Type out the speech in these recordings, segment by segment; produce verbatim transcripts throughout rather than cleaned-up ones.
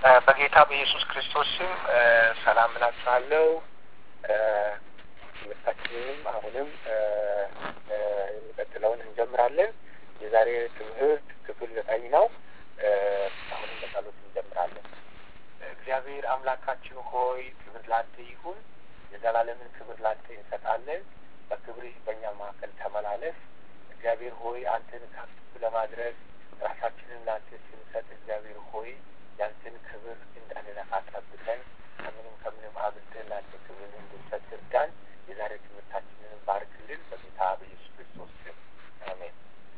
በጌታ በኢየሱስ ክርስቶስ ስም ሰላም እላችኋለሁ። ትምህርታችንንም አሁንም የሚቀጥለውን እንጀምራለን። የዛሬ ትምህርት ክፍል ዘጠኝ ነው። አሁንም በጸሎት እንጀምራለን። እግዚአብሔር አምላካችን ሆይ ክብር ላንተ ይሁን። የዘላለምን ክብር ላንተ እንሰጣለን። በክብርህ በእኛ መካከል ተመላለስ። እግዚአብሔር ሆይ አንተን ከፍ ለማድረግ ራሳችንን ላንተ ስንሰጥ እግዚአብሔር ሆይ ያንተን ክብር እንዳንነካ ጠብቀን ከምንም ከምንም አብልተን ላንተ ክብር እንድንሰጥ እርዳን። የዛሬ ትምህርታችንን ባርክልን በጌታ በኢየሱስ ክርስቶስ ስም አሜን።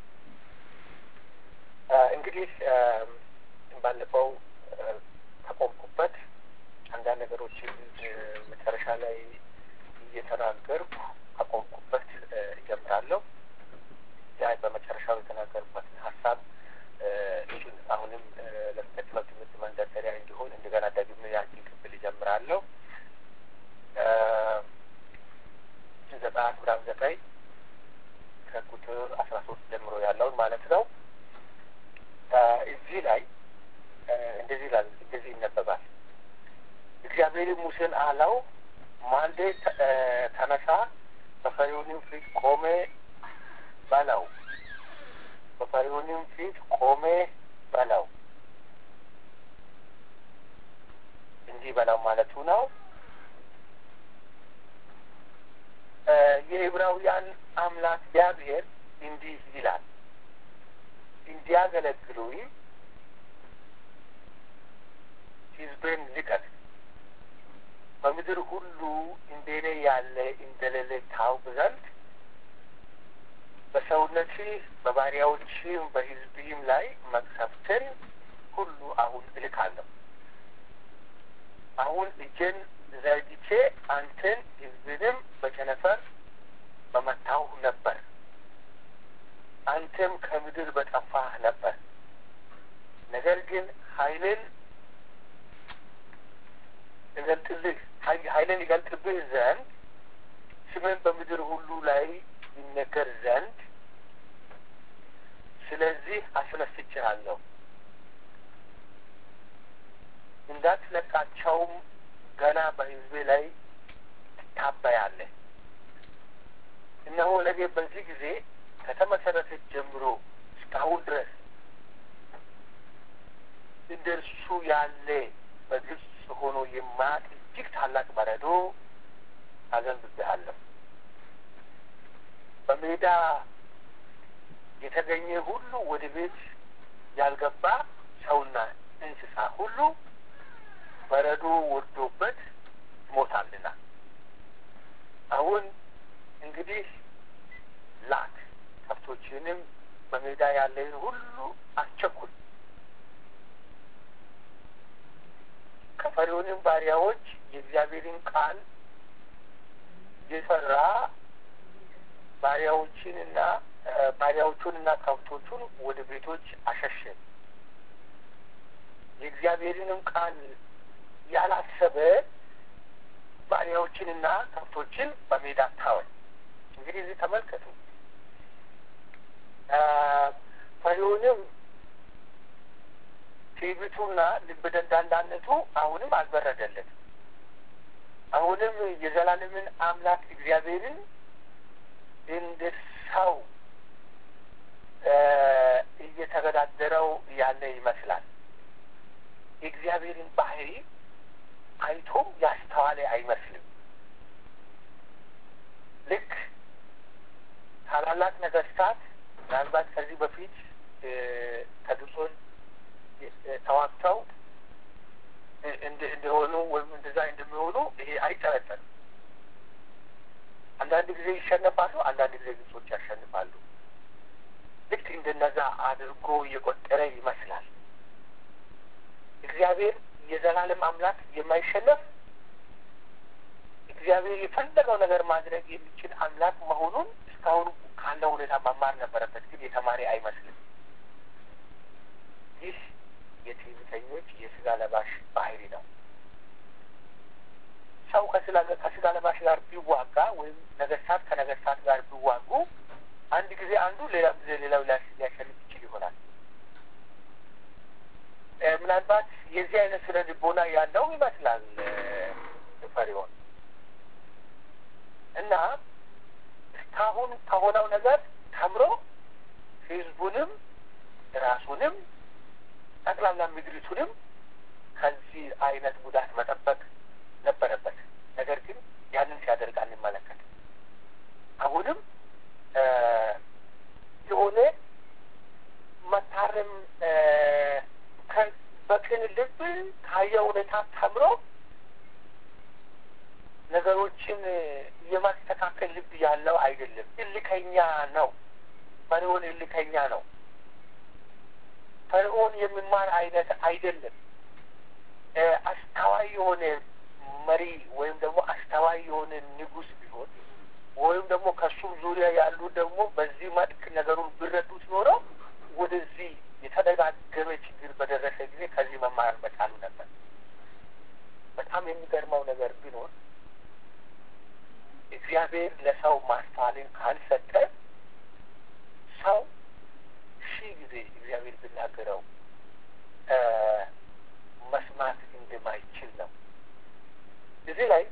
እንግዲህ ባለፈው ከቆምኩበት አንዳንድ ነገሮችን መጨረሻ ላይ እየተናገርኩ ከቆምኩበት እጀምራለሁ። ያ በመጨረሻው የተናገርኩበትን ሀሳብ እሱን አሁንም ለሚቀጥለው ትምህርት መንደርደሪያ እንዲሆን እንደገና ደግሜ ያንቺን ክፍል እጀምራለሁ። ዘጸአት ምዕራፍ ዘጠኝ ከቁጥር አስራ ሶስት ጀምሮ ያለውን ማለት ነው። እዚህ ላይ እንደዚህ ይላል፣ እንደዚህ ይነበባል። እግዚአብሔርም ሙሴን አለው፣ ማልደህ ተነሳ፣ በፈርዖንም ፊት ቆሜ በለው በፈርዖንም ፊት ቆሜ በለው። እንዲህ በለው ማለቱ ነው። የዕብራውያን አምላክ እግዚአብሔር እንዲህ ይላል፣ እንዲያገለግሉኝ ሕዝቤን ልቀቅ፣ በምድር ሁሉ እንደኔ ያለ እንደሌለ ታውቅ ዘንድ በሰውነትህ በባሪያዎችህም በሕዝብህም ላይ መቅሰፍትን ሁሉ አሁን እልካለሁ። አሁን እጄን ዘርግቼ አንተን ሕዝብንም በቸነፈር በመታሁ ነበር፣ አንተም ከምድር በጠፋህ ነበር። ነገር ግን ኃይልን ይገልጥልህ ኃይልን ይገልጥብህ ዘንድ ስምን በምድር ሁሉ ላይ ይነገር ዘንድ ስለዚህ አስነስቼሃለሁ። እንዳትለቃቸውም ገና በሕዝቤ ላይ ትታበያለህ። እነሆ ነገ በዚህ ጊዜ ከተመሰረተች ጀምሮ እስካሁን ድረስ እንደ እርሱ ያለ በግብጽ ሆኖ የማያውቅ እጅግ ታላቅ በረዶ አዘንብብሃለሁ። በሜዳ የተገኘ ሁሉ ወደ ቤት ያልገባ ሰውና እንስሳ ሁሉ በረዶ ወርዶበት ይሞታልና። አሁን እንግዲህ ላክ፣ ከብቶችንም በሜዳ ያለን ሁሉ አስቸኩል። ከፈርዖንም ባሪያዎች የእግዚአብሔርን ቃል የሰራ ባሪያዎችንና ባሪያዎቹንና ከብቶቹን ወደ ቤቶች አሸሸ። የእግዚአብሔርንም ቃል ያላሰበ ባሪያዎችንና ከብቶችን በሜዳ ታወ። እንግዲህ እዚህ ተመልከቱ። ፈርዖንም ትዕቢቱና ልበ ደንዳናነቱ አሁንም አልበረደለትም። አሁንም የዘላለምን አምላክ እግዚአብሔርን እንደ ሰው እየተገዳደረው ያለ ይመስላል። የእግዚአብሔርን ባህሪ አይቶም ያስተዋለ አይመስልም። ልክ ታላላቅ ነገስታት ምናልባት ከዚህ በፊት ከግብጾን ተዋግተው እንደሆኑ ወይም እንደዛ እንደሚሆኑ ይሄ አይጠረጠርም። አንዳንድ ጊዜ ይሸነፋሉ፣ አንዳንድ ጊዜ ግብጾች ያሸንፋሉ። ልክ እንደነዛ አድርጎ እየቆጠረ ይመስላል። እግዚአብሔር የዘላለም አምላክ የማይሸነፍ እግዚአብሔር የፈለገው ነገር ማድረግ የሚችል አምላክ መሆኑን እስካሁን ካለው ሁኔታ መማር ነበረበት፣ ግን የተማሪ አይመስልም። ይህ የትዕቢተኞች የስጋ ለባሽ ባህሪ ነው። ሰው ከስጋ ከስጋ ለባሽ ጋር ቢዋጋ ወይም ነገስታት ከነገስታት ጋር ቢዋጉ አንድ ጊዜ አንዱ ሌላ ጊዜ ሌላው ሊያሸንፍ ይችል ይሆናል። ምናልባት የዚህ አይነት ስነ ልቦና ያለው ይመስላል ፈርዖን እና እስካሁን ከሆነው ነገር ተምሮ ህዝቡንም ራሱንም ጠቅላላ ምድሪቱንም ከዚህ አይነት ጉዳት መጠበቅ ነበረበት። ነገር ግን ያንን ሲያደርግ አንመለከት። አሁንም የሆነ መታረም በቅን ልብ ካየው ሁኔታ ተምሮ ነገሮችን የማስተካከል ልብ ያለው አይደለም። እልከኛ ነው። ፈርዖን እልከኛ ነው። ፈርዖን የሚማር አይነት አይደለም። አስተዋይ የሆነ መሪ ወይም ደግሞ አስተዋይ የሆነ ንጉሥ ቢሆን ወይም ደግሞ ከሱም ዙሪያ ያሉ ደግሞ በዚህ መልክ ነገሩን ቢረዱት ኖረው ወደዚህ የተደጋገመ ችግር በደረሰ ጊዜ ከዚህ መማር በቻሉ ነበር። በጣም የሚገርመው ነገር ቢኖር እግዚአብሔር ለሰው ማስተዋልን ካልሰጠ ሰው ሺህ ጊዜ እግዚአብሔር ቢናገረው መስማት እንደማይችል ነው። እዚህ ላይ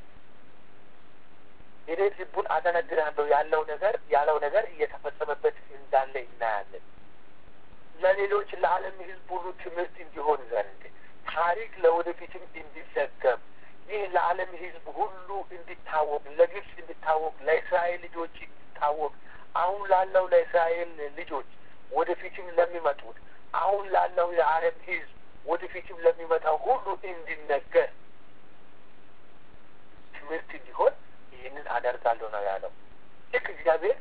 የሌት ልቡን አደነድናለሁ ያለው ነገር ያለው ነገር እየተፈጸመበት እንዳለ እናያለን። ለሌሎች ለዓለም ሕዝብ ሁሉ ትምህርት እንዲሆን ዘንድ ታሪክ ለወደፊትም እንዲዘገብ ይህ ለዓለም ሕዝብ ሁሉ እንዲታወቅ፣ ለግብጽ እንዲታወቅ፣ ለእስራኤል ልጆች እንዲታወቅ፣ አሁን ላለው ለእስራኤል ልጆች ወደፊትም ለሚመጡት አሁን ላለው የዓለም ሕዝብ ወደፊትም ለሚመጣው ሁሉ እንዲነገር ትምህርት እንዲሆን ይህንን አደርጋለሁ ነው ያለው። ልክ እግዚአብሔር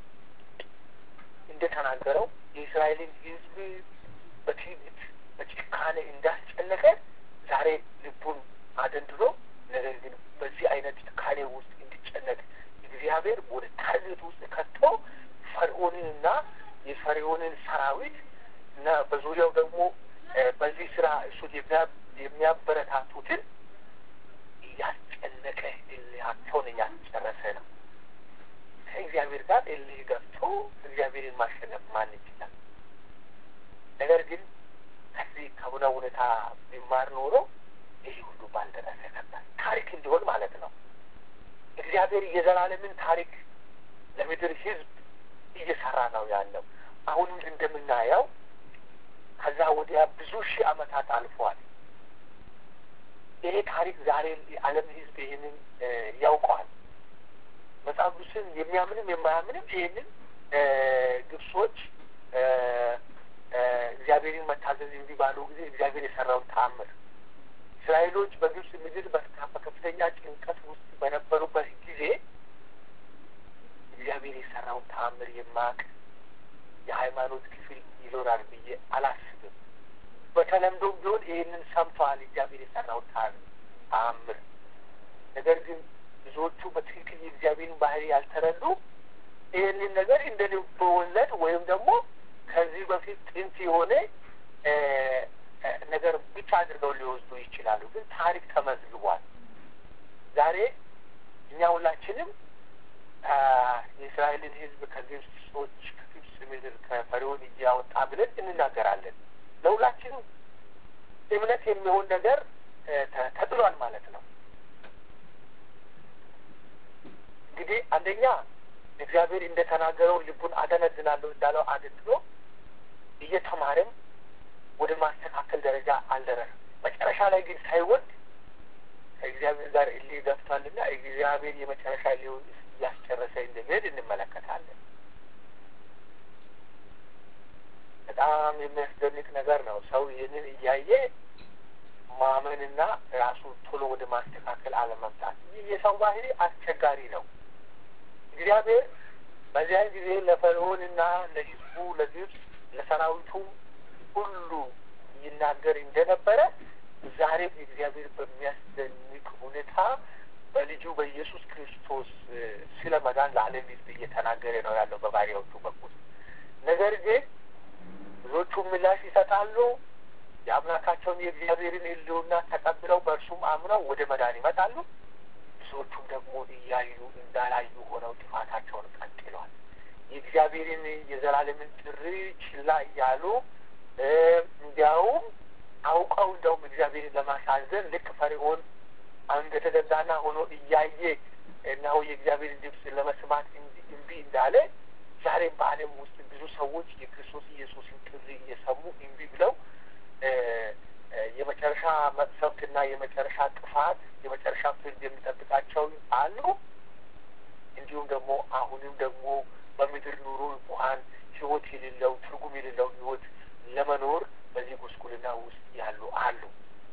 እንደተናገረው የእስራኤልን ሕዝብ በትዕቢት በጭካኔ እንዳስጨነቀ ዛሬ ልቡን አደንድኖ ነገር ግን በዚህ አይነት ጭካኔ ውስጥ እንዲጨነቅ እግዚአብሔር ወደ ታርጌት ውስጥ ከቶ ፈርዖንንና የፈርዖንን ሰራዊት እና በዙሪያው ደግሞ በዚህ ስራ እሱን የሚያበረታቱትን እያስጨነቀ እልሃቸውን እያስጨረሰ ነው። ከእግዚአብሔር ጋር እልህ ገብቶ እግዚአብሔርን ማሸነፍ ማን ይችላል? ነገር ግን ከዚህ ከሆነ ሁኔታ ቢማር ኖሮ ይህ ሁሉ ባልደረሰ ነበር። ታሪክ እንዲሆን ማለት ነው። እግዚአብሔር የዘላለምን ታሪክ ለምድር ሕዝብ እየሰራ ነው ያለው። አሁንም እንደምናየው ከዛ ወዲያ ብዙ ሺህ ዓመታት አልፏል። ይሄ ታሪክ ዛሬ የዓለም ሕዝብ ይህንን ያውቀዋል። መጽሐፍ ቅዱስን የሚያምንም የማያምንም ይህንን ግብጾች እግዚአብሔርን መታዘዝ እንቢ ባሉ ጊዜ እግዚአብሔር የሰራውን ተአምር እስራኤሎች በግብጽ ምድር በከፍተኛ ጭንቀት ውስጥ በነበሩበት ጊዜ እግዚአብሔር የሰራውን ተአምር የማያውቅ የሃይማኖት ክፍል ይኖራል ብዬ አላስብም። በተለምዶም ቢሆን ይህንን ሰምተዋል እግዚአብሔር የሰራውን ተአምር። ነገር ግን ብዙዎቹ በትክክል የእግዚአብሔርን ባህሪ ያልተረዱ ይህንን ነገር እንደ ልብ ወለድ ወይም ደግሞ ከዚህ በፊት ጥንት የሆነ ነገር ብቻ አድርገው ሊወስዱ ይችላሉ። ግን ታሪክ ተመዝግቧል። ዛሬ እኛ ሁላችንም የእስራኤልን ሕዝብ ከግብጾች ከግብጽ ምድር ከፈርዖን እጅ ያወጣ ብለን እንናገራለን። ለሁላችንም እምነት የሚሆን ነገር ተጥሏል ማለት ነው። እንግዲህ አንደኛ እግዚአብሔር እንደተናገረው ልቡን አደነድናለሁ እንዳለው አደንድኖ እየተማረም ወደ ማስተካከል ደረጃ አልደረሰም። መጨረሻ ላይ ግን ሳይወድ ከእግዚአብሔር ጋር እልህ ገብቷልና እግዚአብሔር የመጨረሻ ሊሆን እያስጨረሰ እንደሚሄድ እንመለከታለን። በጣም የሚያስደንቅ ነገር ነው። ሰው ይህንን እያየ ማመንና ራሱ ቶሎ ወደ ማስተካከል አለመምጣት፣ ይህ የሰው ባህሪ አስቸጋሪ ነው። እግዚአብሔር በዚያን ጊዜ ለፈርዖንና ለሕዝቡ ለግብጽ ለሰራዊቱ ሁሉ ይናገር እንደነበረ ዛሬም እግዚአብሔር በሚያስደንቅ ሁኔታ በልጁ በኢየሱስ ክርስቶስ ስለ መዳን ለዓለም ሕዝብ እየተናገረ ነው ያለው በባሪያዎቹ በኩል። ነገር ግን ብዙዎቹ ምላሽ ይሰጣሉ። የአምላካቸውን የእግዚአብሔርን ሕልውና ተቀብለው በእርሱም አምነው ወደ መዳን ይመጣሉ። ብዙዎቹም ደግሞ እያዩ እንዳላዩ ሆነው ጥፋታቸውን ቀጥለዋል። የእግዚአብሔርን የዘላለምን ጥሪ ችላ እያሉ እንዲያውም አውቀው እንደውም እግዚአብሔርን ለማሳዘን ልክ ፈርዖን አንገተ ደንዳና ሆኖ እያየ እነሆ የእግዚአብሔርን ድምፅ ለመስማት እምቢ እንዳለ ዛሬም በዓለም ውስጥ ብዙ ሰዎች የክርስቶስ ኢየሱስን ጥሪ እየሰሙ እምቢ ብለው የመጨረሻ መቅሰፍትና የመጨረሻ ጥፋት የመጨረሻ ፍርድ የሚጠብቃቸው አሉ። እንዲሁም ደግሞ አሁንም ደግሞ በምድር ኑሮ እንኳን ሕይወት የሌለው ትርጉም የሌለው ሕይወት ለመኖር በዚህ ጉስቁልና ውስጥ ያሉ አሉ።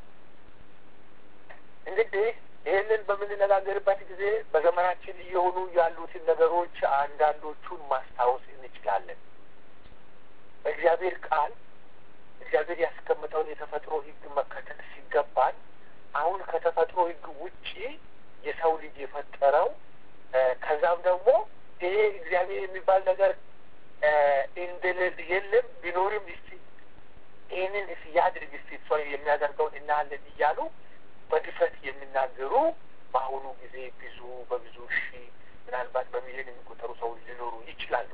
እንግዲህ ይህንን በምንነጋገርበት ጊዜ በዘመናችን እየሆኑ ያሉትን ነገሮች አንዳንዶቹን ማስታወስ እንችላለን። በእግዚአብሔር ቃል እግዚአብሔር ያስቀመጠውን የተፈጥሮ ሕግ መከተል ሲገባን አሁን ከተፈጥሮ ሕግ ውጪ የሰው ልጅ የፈጠረው ከዛም ደግሞ ይሄ እግዚአብሔር የሚባል ነገር እንደሌለ የለም ቢኖርም እስቲ ይህንን እስቲ ያድርግ እስቲ ሰው የሚያደርገውን እናያለን እያሉ በድፍረት የሚናገሩ በአሁኑ ጊዜ ብዙ በብዙ ሺህ ምናልባት በሚሊዮን የሚቆጠሩ ሰዎች ሊኖሩ ይችላሉ።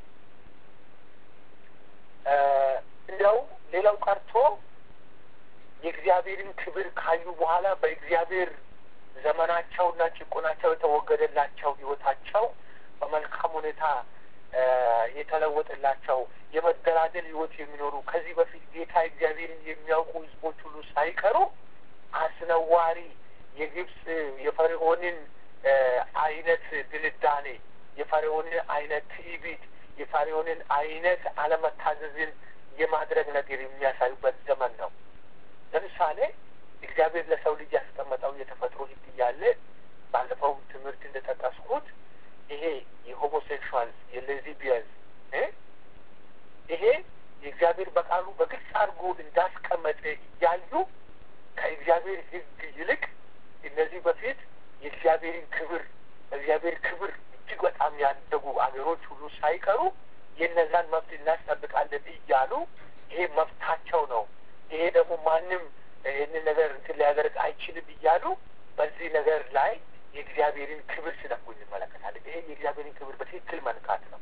እንዲያው ሌላው ቀርቶ የእግዚአብሔርን ክብር ካዩ በኋላ በእግዚአብሔር ዘመናቸውና ጭቆናቸው የተወገደላቸው ሕይወታቸው በመልካም ሁኔታ የተለወጠላቸው የመደላደል ሕይወት የሚኖሩ ከዚህ በፊት ጌታ እግዚአብሔርን የሚያውቁ ሕዝቦች ሁሉ ሳይቀሩ አስነዋሪ የግብፅ የፈርዖንን አይነት ድልዳኔ የፈርዖንን አይነት ትዕቢት የፈርዖንን አይነት አለመታዘዝን የማድረግ ነገር የሚያሳዩበት ዘመን ነው። ለምሳሌ እግዚአብሔር ለሰው ልጅ ያስቀመጠው የተፈጥሮ ሕግ እያለ ባለፈው ትምህርት እንደጠቀስኩት ይሄ የሆሞሴክሹዋልስ የሌዝቢያንስ ይሄ የእግዚአብሔር በቃሉ በግልጽ አድርጎ እንዳስቀመጠ እያዩ ከእግዚአብሔር ሕግ ይልቅ እነዚህ በፊት የእግዚአብሔርን ክብር በእግዚአብሔር ክብር እጅግ በጣም ያደጉ አገሮች ሁሉ ሳይቀሩ የእነዛን መብት እናስጠብቃለን እያሉ ይሄ መብታቸው ነው፣ ይሄ ደግሞ ማንም ይህንን ነገር እንትን ሊያደርግ አይችልም እያሉ በዚህ ነገር ላይ የእግዚአብሔርን ክብር ሲነኩ እንመለከታለን። ይሄ የእግዚአብሔርን ክብር በትክክል መንካት ነው።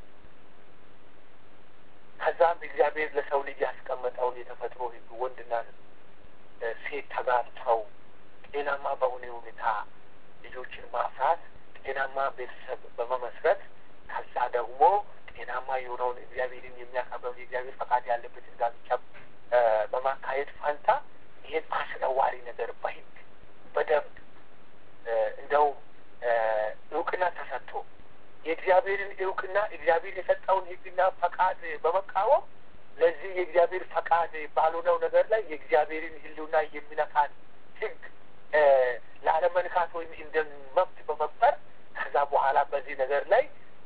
ከዛም እግዚአብሔር ለሰው ልጅ ያስቀመጠውን የተፈጥሮ ሕግ ወንድና ሴት ተጋብተው ጤናማ በሆነ ሁኔታ ልጆችን ማፍራት ጤናማ ቤተሰብ በመመስረት ከዛ ደግሞ ጤናማ የሆነውን እግዚአብሔርን የሚያከብረውን የእግዚአብሔር ፈቃድ ያለበትን ጋብቻ በማካሄድ ፋንታ ይሄን አስነዋሪ ነገር በሕግ በደንብ እንደው እውቅና ተሰጥቶ የእግዚአብሔርን እውቅና እግዚአብሔር የሰጠውን ሕግና ፈቃድ በመቃወም ለዚህ የእግዚአብሔር ፈቃድ ባልሆነው ነገር ላይ የእግዚአብሔርን ሕልውና የሚነካን ሕግ ላለመንካት ወይም እንደ መብት በመቁጠር ከዛ በኋላ በዚህ ነገር ላይ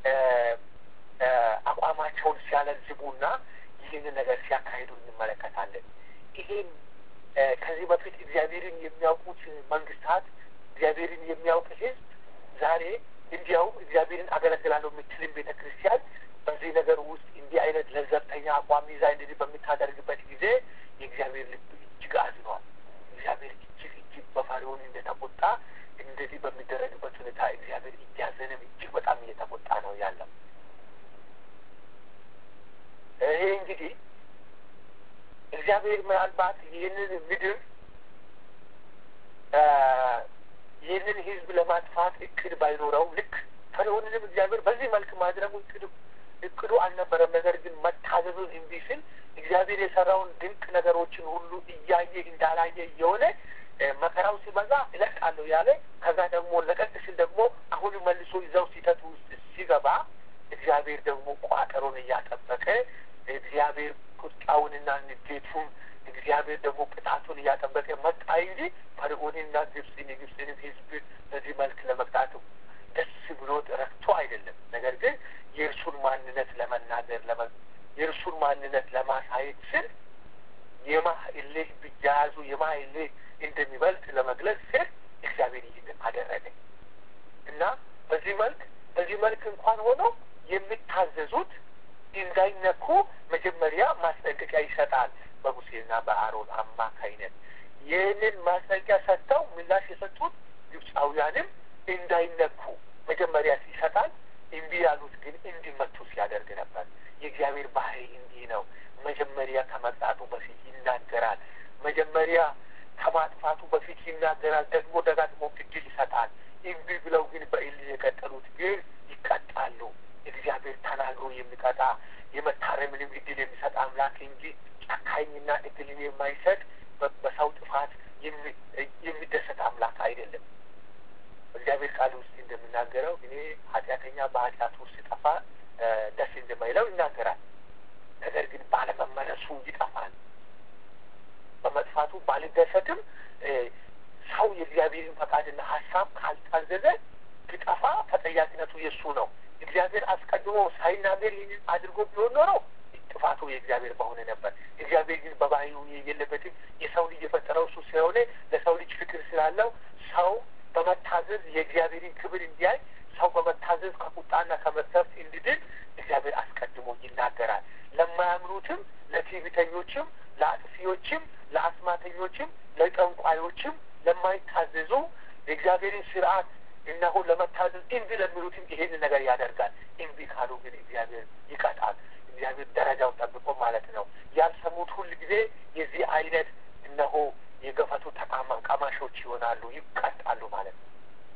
አቋማቸውን ሲያለዝቡና ይህንን ነገር ሲያካሂዱ እንመለከታለን። ይሄን ከዚህ በፊት እግዚአብሔርን የሚያውቁት መንግስታት እግዚአብሔርን የሚያውቅ ሕዝብ ዛሬ እንዲያውም እግዚአብሔርን አገለግላለሁ የምትልም ቤተ ክርስቲያን በዚህ ነገር ውስጥ እንዲህ አይነት ለዘብተኛ አቋም ይዛ እንደዚህ በምታደርግበት ጊዜ የእግዚአብሔር ልብ እጅግ አዝኗል። እግዚአብሔር እጅግ እጅግ በፈርዖን እንደተቆጣ እንደዚህ በሚደረግበት ሁኔታ እግዚአብሔር እያዘነም እጅግ በጣም እየተቆጣ ነው ያለው። ይሄ እንግዲህ እግዚአብሔር ምናልባት ይህንን ምድር ይህንን ሕዝብ ለማጥፋት እቅድ ባይኖረው ልክ ፈርዖንንም እግዚአብሔር በዚህ መልክ ማድረጉ እቅዱ እቅዱ አልነበረም። ነገር ግን መታዘዙን እምቢ ሲል እግዚአብሔር የሰራውን ድንቅ ነገሮችን ሁሉ እያየ እንዳላየ እየሆነ መከራው ሲበዛ እለቃለሁ ያለ ከዛ ደግሞ ለቀቅ ሲል ደግሞ አሁን መልሶ ይዘው ሲተቱ ውስጥ ሲገባ እግዚአብሔር ደግሞ ቋጠሮን እያጠበቀ እግዚአብሔር ቁጣውንና ንዴቱን እግዚአብሔር ደግሞ ቅጣቱን እያጠበቀ መጣ እንጂ ፈርዖንና ግብፅን የግብፅንም ሕዝብ በዚህ መልክ ለመቅጣቱ ደስ ብሎት ረክቶ አይደለም። ነገር ግን የእርሱን ማንነት ለመናገር የእርሱን ማንነት ለማሳየት ስል የማይልህ ብያያዙ የማይልህ እንደሚበልጥ ለመግለጽ ስል እግዚአብሔር ይህንን አደረገ እና በዚህ መልክ በዚህ መልክ እንኳን ሆኖ የሚታዘዙት እንዳይነኩ መጀመሪያ ማስጠንቀቂያ ይሰጣል። በሙሴና በአሮን አማካይነት ይህንን ማስጠንቀቂያ ሰጥተው ምላሽ የሰጡት ግብፃውያንም እንዳይነኩ መጀመሪያ ይሰጣል። እምቢ ያሉት ግን እንዲመቱ ሲያደርግ ነበር። የእግዚአብሔር ባህሪ እንዲህ ነው። መጀመሪያ ከመቅጣቱ በፊት ይናገራል። መጀመሪያ ከማጥፋቱ በፊት ይናገራል፣ ደግሞ ደጋግሞ እድል ይሰጣል። እምቢ ብለው ግን በእልህ የቀጠሉት ግን ይቀጣሉ። እግዚአብሔር ተናግሮ የሚቀጣ የመታረምንም እድል የሚሰጥ አምላክ እንጂ ጨካኝና እድልን የማይሰጥ በሰው ጥፋት የሚደሰት አምላክ አይደለም። እግዚአብሔር ቃል ውስጥ እንደሚናገረው እኔ ኃጢአተኛ በኃጢአቱ ሲጠፋ ደስ እንደማይለው ይናገራል። ነገር ግን ባለመመለሱ ይጠፋል። በመጥፋቱ ባልደሰትም ሰው የእግዚአብሔርን ፈቃድና ሀሳብ ካልታዘዘ ቢጠፋ ተጠያቂነቱ የእሱ ነው። እግዚአብሔር አስቀድሞ ሳይናገር ይህንን አድርጎ ቢሆን ኖሮ ጥፋቱ የእግዚአብሔር በሆነ ነበር። እግዚአብሔር ግን በባህሪው የለበትም። የሰው ልጅ የፈጠረው እሱ ስለሆነ ለሰው ልጅ ፍቅር ስላለው ሰው በመታዘዝ የእግዚአብሔርን ክብር እንዲያይ፣ ሰው በመታዘዝ ከቁጣና ከመቅሰፍት እንዲድን እግዚአብሔር አስቀድሞ ይናገራል። ለማያምኑትም፣ ለትዕቢተኞችም፣ ለአጥፊዎችም፣ ለአስማተኞችም፣ ለጠንቋዮችም፣ ለማይታዘዙ የእግዚአብሔርን ስርዓት እነሆ ለመታዘዝ እምቢ ለሚሉትም ይሄን ነገር ያደርጋል። እምቢ ካሉ ግን እግዚአብሔር ይቀጣል። እግዚአብሔር ደረጃውን ጠብቆ ማለት ነው። ያልሰሙት ሁል ጊዜ የዚህ አይነት እነሆ የገፈቱ ቀማሾች ይሆናሉ፣ ይቀጣሉ ማለት ነው።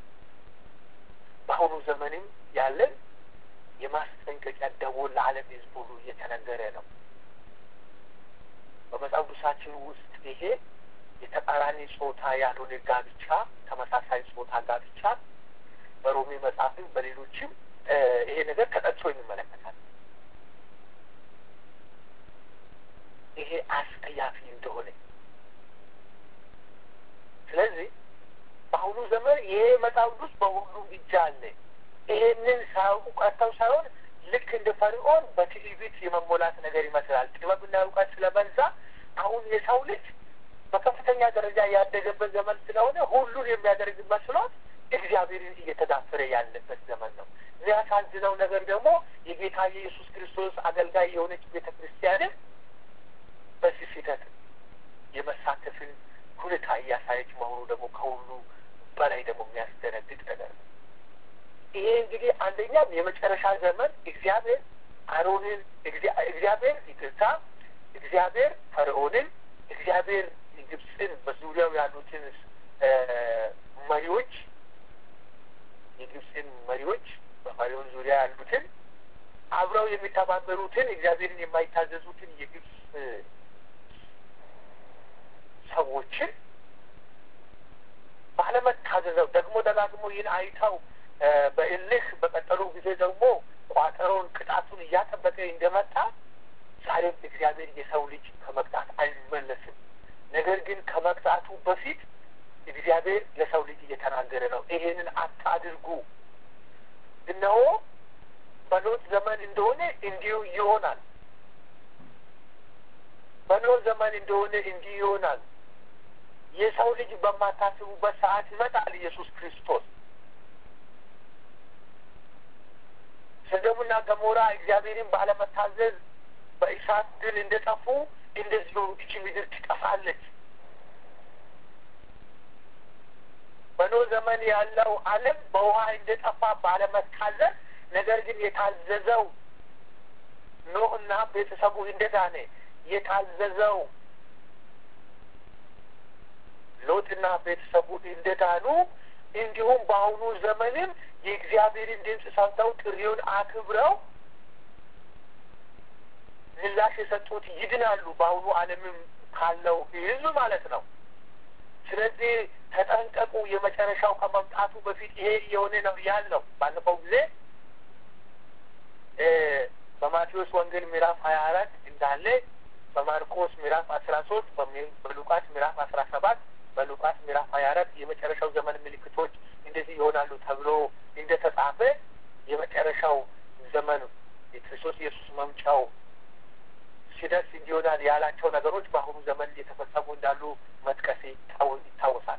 በአሁኑ ዘመንም ያለን የማስጠንቀቂያ ደወል ለዓለም ሕዝብ ሁሉ እየተነገረ ነው። በመጽሐፍ ቅዱሳችን ውስጥ ይሄ የተቃራኒ ጾታ ያልሆነ ጋብቻ፣ ተመሳሳይ ጾታ ጋብቻ በሮሜ መጽሐፍም በሌሎችም ይሄ ነገር ተጠቅሶ እንመለከታለን። ይሄ አስቀያፊ እንደሆነ ስለዚህ በአሁኑ ዘመን ይሄ መጽሐፍ ቅዱስ በሁሉም እጅ አለ። ይሄንን ሳያውቁ ቀርተው ሳይሆን ልክ እንደ ፈርዖን በትዕቢት የመሞላት ነገር ይመስላል። ጥበብና እውቀት ስለበዛ አሁን የሰው ልጅ በከፍተኛ ደረጃ ያደገበት ዘመን ስለሆነ ሁሉን የሚያደርግ መስሎት እግዚአብሔርን እየተዳፈረ ያለበት ዘመን ነው። የሚያሳዝነው ነገር ደግሞ የጌታ የኢየሱስ ክርስቶስ አገልጋይ የሆነች ቤተ ክርስቲያንን በዚህ ስህተት የመሳተፍን ሁኔታ እያሳየች መሆኑ ደግሞ ከሁሉ በላይ ደግሞ የሚያስደነግጥ ነገር ነው። ይሄ እንግዲህ አንደኛም የመጨረሻ ዘመን እግዚአብሔር አሮንን እግዚአብሔር ይቅርታ እግዚአብሔር ፈርዖንን እግዚአብሔር ግብፅን በዙሪያው ያሉትን መሪዎች የግብፅን መሪዎች በፈርዖን ዙሪያ ያሉትን አብረው የሚተባበሩትን እግዚአብሔርን የማይታዘዙትን የግብፅ ሰዎችን ባለመታዘዘው ደግሞ ደጋግሞ ይህን አይተው በእልህ በቀጠሉ ጊዜ ደግሞ ቋጠሮን ቅጣቱን እያጠበቀ እንደመጣ ዛሬም እግዚአብሔር የሰው ልጅ ከመቅጣት አይመለስም። ነገር ግን ከመቅጣቱ በፊት እግዚአብሔር ለሰው ልጅ እየተናገረ ነው። ይሄንን አታድርጉ፣ እነሆ በኖህ ዘመን እንደሆነ እንዲሁ ይሆናል። በኖህ ዘመን እንደሆነ እንዲሁ ይሆናል። የሰው ልጅ በማታስቡበት ሰዓት ይመጣል ኢየሱስ ክርስቶስ። ሰዶምና ገሞራ እግዚአብሔርን ባለመታዘዝ በእሳት ድል እንደጠፉ እንደዚሁ ይህች ምድር ትጠፋለች። በኖህ ዘመን ያለው ዓለም በውሃ እንደጠፋ ባለመታዘዝ፣ ነገር ግን የታዘዘው ኖህና ቤተሰቡ እንደዳነ የታዘዘው ሎጥና ቤተሰቡ እንደዳኑ እንዲሁም በአሁኑ ዘመንም የእግዚአብሔርን ድምፅ ሰምተው ጥሪውን አክብረው ምላሽ የሰጡት ይድናሉ። በአሁኑ ዓለምም ካለው ሕዝብ ማለት ነው። ስለዚህ ተጠንቀቁ፣ የመጨረሻው ከመምጣቱ በፊት ይሄ የሆነ ነው ያለው። ባለፈው ጊዜ በማቴዎስ ወንጌል ምዕራፍ ሀያ አራት እንዳለ በማርቆስ ምዕራፍ አስራ ሶስት በሉቃስ ምዕራፍ አስራ ሰባት በሉቃስ ምዕራፍ ሀያ አራት የመጨረሻው ዘመን ምልክቶች እንደዚህ ይሆናሉ ተብሎ እንደተጻፈ የመጨረሻው ዘመን የክርስቶስ ኢየሱስ መምጫው ሲደርስ እንዲሆናል ያላቸው ነገሮች በአሁኑ ዘመን እየተፈጸሙ እንዳሉ መጥቀስ ይታወሳል።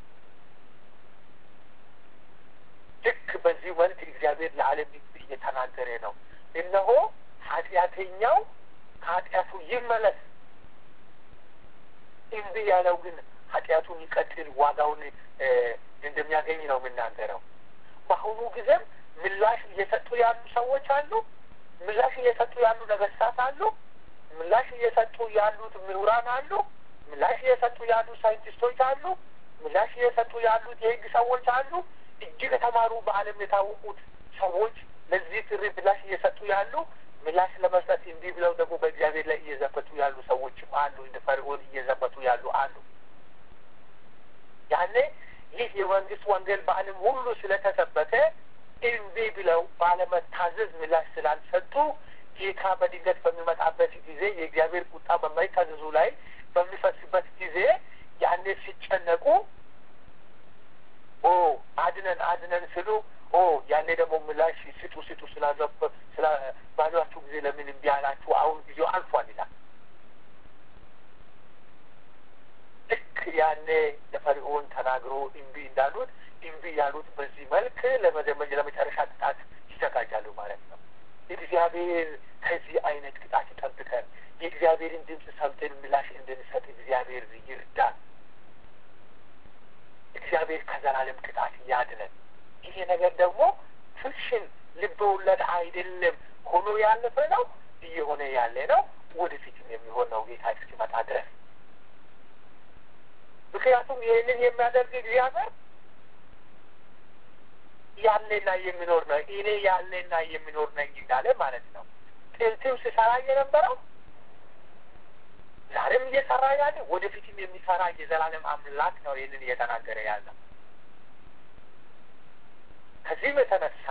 ልክ በዚህ መልክ እግዚአብሔር ለዓለም እየተናገረ ነው። እነሆ ኃጢአተኛው ከኃጢአቱ ይመለስ፣ እምቢ ያለው ግን ኃጢአቱን ይቀጥል፣ ዋጋውን እንደሚያገኝ ነው የምናገረው። በአሁኑ ጊዜም ምላሽ እየሰጡ ያሉ ሰዎች አሉ። ምላሽ እየሰጡ ያሉ ነገስታት አሉ። ምላሽ እየሰጡ ያሉት ምሁራን አሉ። ምላሽ እየሰጡ ያሉ ሳይንቲስቶች አሉ። ምላሽ እየሰጡ ያሉት የህግ ሰዎች አሉ። እጅግ የተማሩ በዓለም የታወቁት ሰዎች ለዚህ ጥሪ ምላሽ እየሰጡ ያሉ፣ ምላሽ ለመስጠት እንዲህ ብለው ደግሞ በእግዚአብሔር ላይ እየዘበቱ ያሉ ሰዎችም አሉ። እንደ ፈርዖን እየዘበቱ ያሉ አሉ። ያኔ ይህ የመንግስት ወንጌል በዓለም ሁሉ ስለተሰበከ እምቢ ብለው ባለመታዘዝ ምላሽ ስላልሰጡ ጌታ በድንገት በሚመጣበት ጊዜ የእግዚአብሔር ቁጣ በማይታዘዙ ላይ በሚፈስበት ጊዜ ያኔ ሲጨነቁ ኦ አድነን አድነን ስሉ ኦ ያኔ ደግሞ ምላሽ ስጡ ስጡ ስላዘበ ስላ ባሏችሁ ጊዜ ለምን እምቢ አላችሁ? አሁን ጊዜው አልፏል ይላል። ልክ ያኔ ለፈርዖን ተናግሮ እምቢ እንዳሉት እምቢ ያሉት በዚህ መልክ ለመጀመሪያ ለመጨረሻ ቅጣት ይዘጋጃሉ ማለት ነው። እግዚአብሔር ከዚህ አይነት ቅጣት ይጠብቀን። የእግዚአብሔርን ድምፅ ሰምተን ምላሽ እንድንሰጥ እግዚአብሔር ይርዳን። እግዚአብሔር ከዘላለም ቅጣት ያድነን። ይሄ ነገር ደግሞ ፍክሽን ልብ ወለድ አይደለም፣ ሆኖ ያለፈ ነው፣ እየሆነ ያለ ነው፣ ወደፊትም የሚሆን ነው ጌታ እስኪመጣ ድረስ። ምክንያቱም ይህንን የሚያደርግ እግዚአብሔር ያለና የሚኖር ነው። እኔ ያለና የሚኖር ነኝ እንዳለ ማለት ነው። ጥንትም ሲሰራ የነበረው ዛሬም እየሰራ ያለ ወደፊትም የሚሰራ የዘላለም አምላክ ነው ይህንን እየተናገረ ያለ። ከዚህም የተነሳ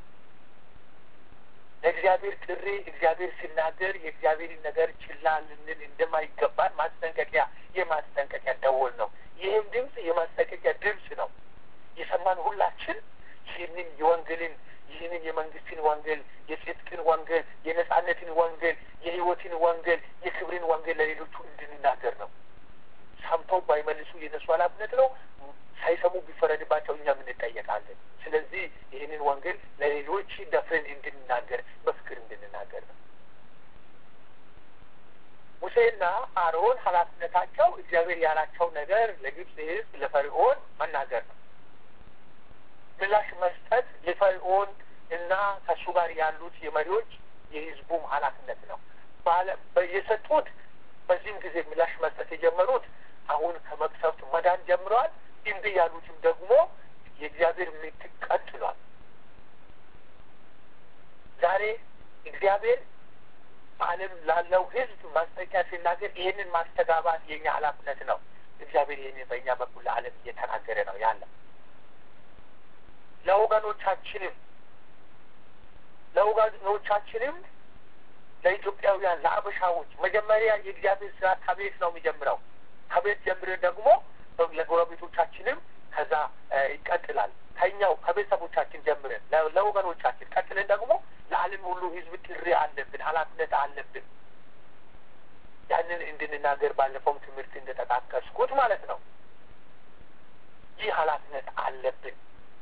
ለእግዚአብሔር ጥሪ እግዚአብሔር ሲናገር የእግዚአብሔርን ነገር ችላ ልንል እንደማይገባን ማስጠንቀቂያ የማስጠንቀቂያ ደወል ነው። ይህም ድምፅ የማስጠንቀቂያ ድምፅ ነው። የሰማን ሁላችን ይህንን የወንጌልን ይህንን የመንግስትን ወንጌል፣ የጽድቅን ወንጌል፣ የነጻነትን ወንጌል፣ የህይወትን ወንጌል፣ የክብርን ወንጌል ለሌሎቹ እንድንናገር ነው። ሰምተው ባይመልሱ የነሱ ኃላፊነት ነው። ሳይሰሙ ቢፈረድባቸው እኛም እንጠየቃለን። ስለዚህ ይህንን ወንጌል ለሌሎች ደፍረን እንድንናገር በፍቅር እንድንናገር ነው። ሙሴና አሮን ኃላፊነታቸው እግዚአብሔር ያላቸው ነገር ለግብጽ ህዝብ ለፈርዖን መናገር ነው። ምላሽ መስጠት የፈርዖን እና ከሱ ጋር ያሉት የመሪዎች የህዝቡም ኃላፊነት ነው። የሰጡት በዚህም ጊዜ ምላሽ መስጠት የጀመሩት አሁን ከመቅሰፍት መዳን ጀምረዋል። እምቢ ያሉትም ደግሞ የእግዚአብሔር ምትክ ቀጥሏል። ዛሬ እግዚአብሔር በዓለም ላለው ህዝብ ማስጠንቀቂያ ሲናገር ይህንን ማስተጋባት የኛ ኃላፊነት ነው። እግዚአብሔር ይህንን በእኛ በኩል ለዓለም እየተናገረ ነው ያለ። ለወገኖቻችንም ለወገኖቻችንም ለኢትዮጵያውያን ለአበሻዎች መጀመሪያ የእግዚአብሔር ስራ ከቤት ነው የሚጀምረው። ከቤት ጀምረን ደግሞ ለጎረቤቶቻችንም ከዛ ይቀጥላል። ከኛው ከቤተሰቦቻችን ጀምረን ለወገኖቻችን ቀጥለን ደግሞ ለዓለም ሁሉ ህዝብ ጥሪ አለብን፣ ኃላፊነት አለብን። ያንን እንድንናገር ባለፈውም ትምህርት እንደተጠቃቀስኩት ማለት ነው። ይህ ኃላፊነት አለብን።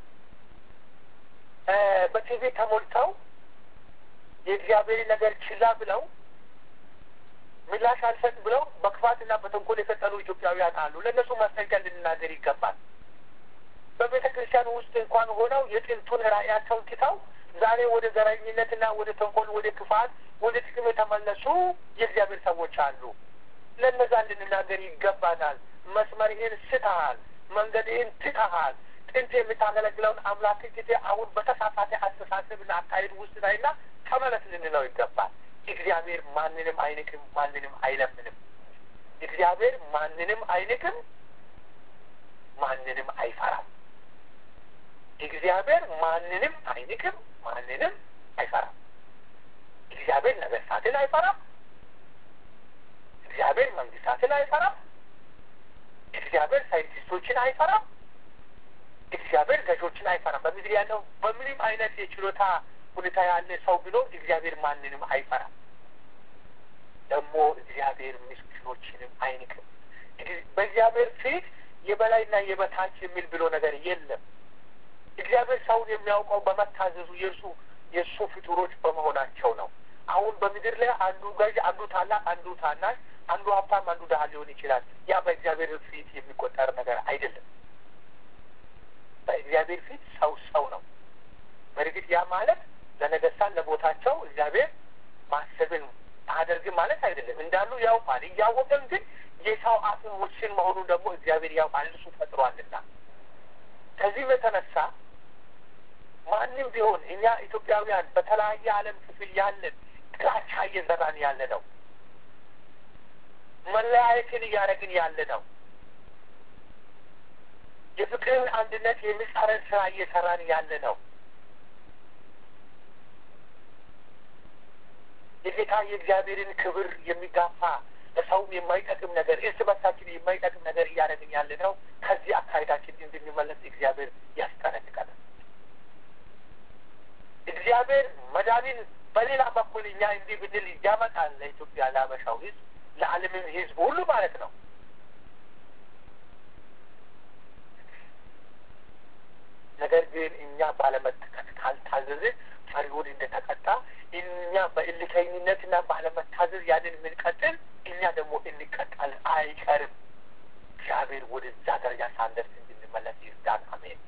በቲቪ ተሞልተው የእግዚአብሔር ነገር ችላ ብለው ምላሽ አልሰጥ ብለው በክፋትና በተንኮል የፈጠሩ ኢትዮጵያውያን አሉ። ለእነሱ ማስጠንቀቂያ እንድንናገር ይገባል። በቤተ ክርስቲያን ውስጥ እንኳን ሆነው የጥንቱን ራእያቸውን ትተው ዛሬ ወደ ዘረኝነትና ወደ ተንኮል፣ ወደ ክፋት፣ ወደ ጥቅም የተመለሱ የእግዚአብሔር ሰዎች አሉ። ለእነዛ እንድንናገር ይገባናል። መስመርህን ስተሃል፣ መንገድህን ትተሃል፣ ጥንት የምታገለግለውን አምላክ ጊዜ አሁን በተሳሳተ አስተሳሰብና አካሄድ ውስጥ ላይና ተመለስ ልንለው ይገባል። እግዚአብሔር ማንንም አይንቅም፣ ማንንም አይለምንም። እግዚአብሔር ማንንም አይንቅም፣ ማንንም አይፈራም። እግዚአብሔር ማንንም አይንቅም፣ ማንንም አይፈራም። እግዚአብሔር ነገስታትን አይፈራም። እግዚአብሔር መንግስታትን አይፈራም። እግዚአብሔር ሳይንቲስቶችን አይፈራም። እግዚአብሔር ገዦችን አይፈራም። በምድር ያለው በምንም አይነት የችሎታ ሁኔታ ያለ ሰው ቢኖር እግዚአብሔር ማንንም አይፈራም። ደግሞ እግዚአብሔር ምስኪኖችንም አይንቅም። በእግዚአብሔር ፊት የበላይና የበታች የሚል ብሎ ነገር የለም። እግዚአብሔር ሰውን የሚያውቀው በመታዘዙ የእርሱ የእሱ ፍጡሮች በመሆናቸው ነው። አሁን በምድር ላይ አንዱ ገዥ፣ አንዱ ታላቅ፣ አንዱ ታናሽ፣ አንዱ ሀብታም፣ አንዱ ድሀ ሊሆን ይችላል። ያ በእግዚአብሔር ፊት የሚቆጠር ነገር አይደለም። በእግዚአብሔር ፊት ሰው ሰው ነው። በእርግጥ ያ ማለት ለነገስታት ለቦታቸው እግዚአብሔር ማሰብን አያደርግም ማለት አይደለም። እንዳሉ ያውቃል። እያወቀም ግን የሰው አቅም ውስን መሆኑን ደግሞ እግዚአብሔር ያውቃል። እሱ ፈጥሯልና ከዚህ የተነሳ ማንም ቢሆን እኛ ኢትዮጵያውያን በተለያየ ዓለም ክፍል ያለን ጥላቻ እየዘራን ያለ ነው። መለያየትን እያደረግን ያለ ነው። የፍቅርን አንድነት የሚጻረን ስራ እየሰራን ያለ ነው። የጌታ የእግዚአብሔርን ክብር የሚጋፋ ለሰውም የማይጠቅም ነገር እርስ በርሳችን የማይጠቅም ነገር እያደረግን ያለ ነው። ከዚህ አካሄዳችን እንድንመለስ እግዚአብሔር ያስጠነቅቀናል። እግዚአብሔር መዳንን በሌላ በኩል እኛ እንዲህ ብንል ያመጣል ለኢትዮጵያ፣ ለአበሻው ሕዝብ፣ ለዓለምም ሕዝብ ሁሉ ማለት ነው። ነገር ግን እኛ ባለመተከት ካልታዘዝን ፈሪውን እንደተቀጣ እኛ በእልከኝነትና ባለመታዘዝ ያንን የምንቀጥል እኛ ደግሞ እንቀጣለን፣ አይቀርም። እግዚአብሔር ወደዛ ደረጃ ሳንደርስ እንድንመለስ ይርዳን። አሜን።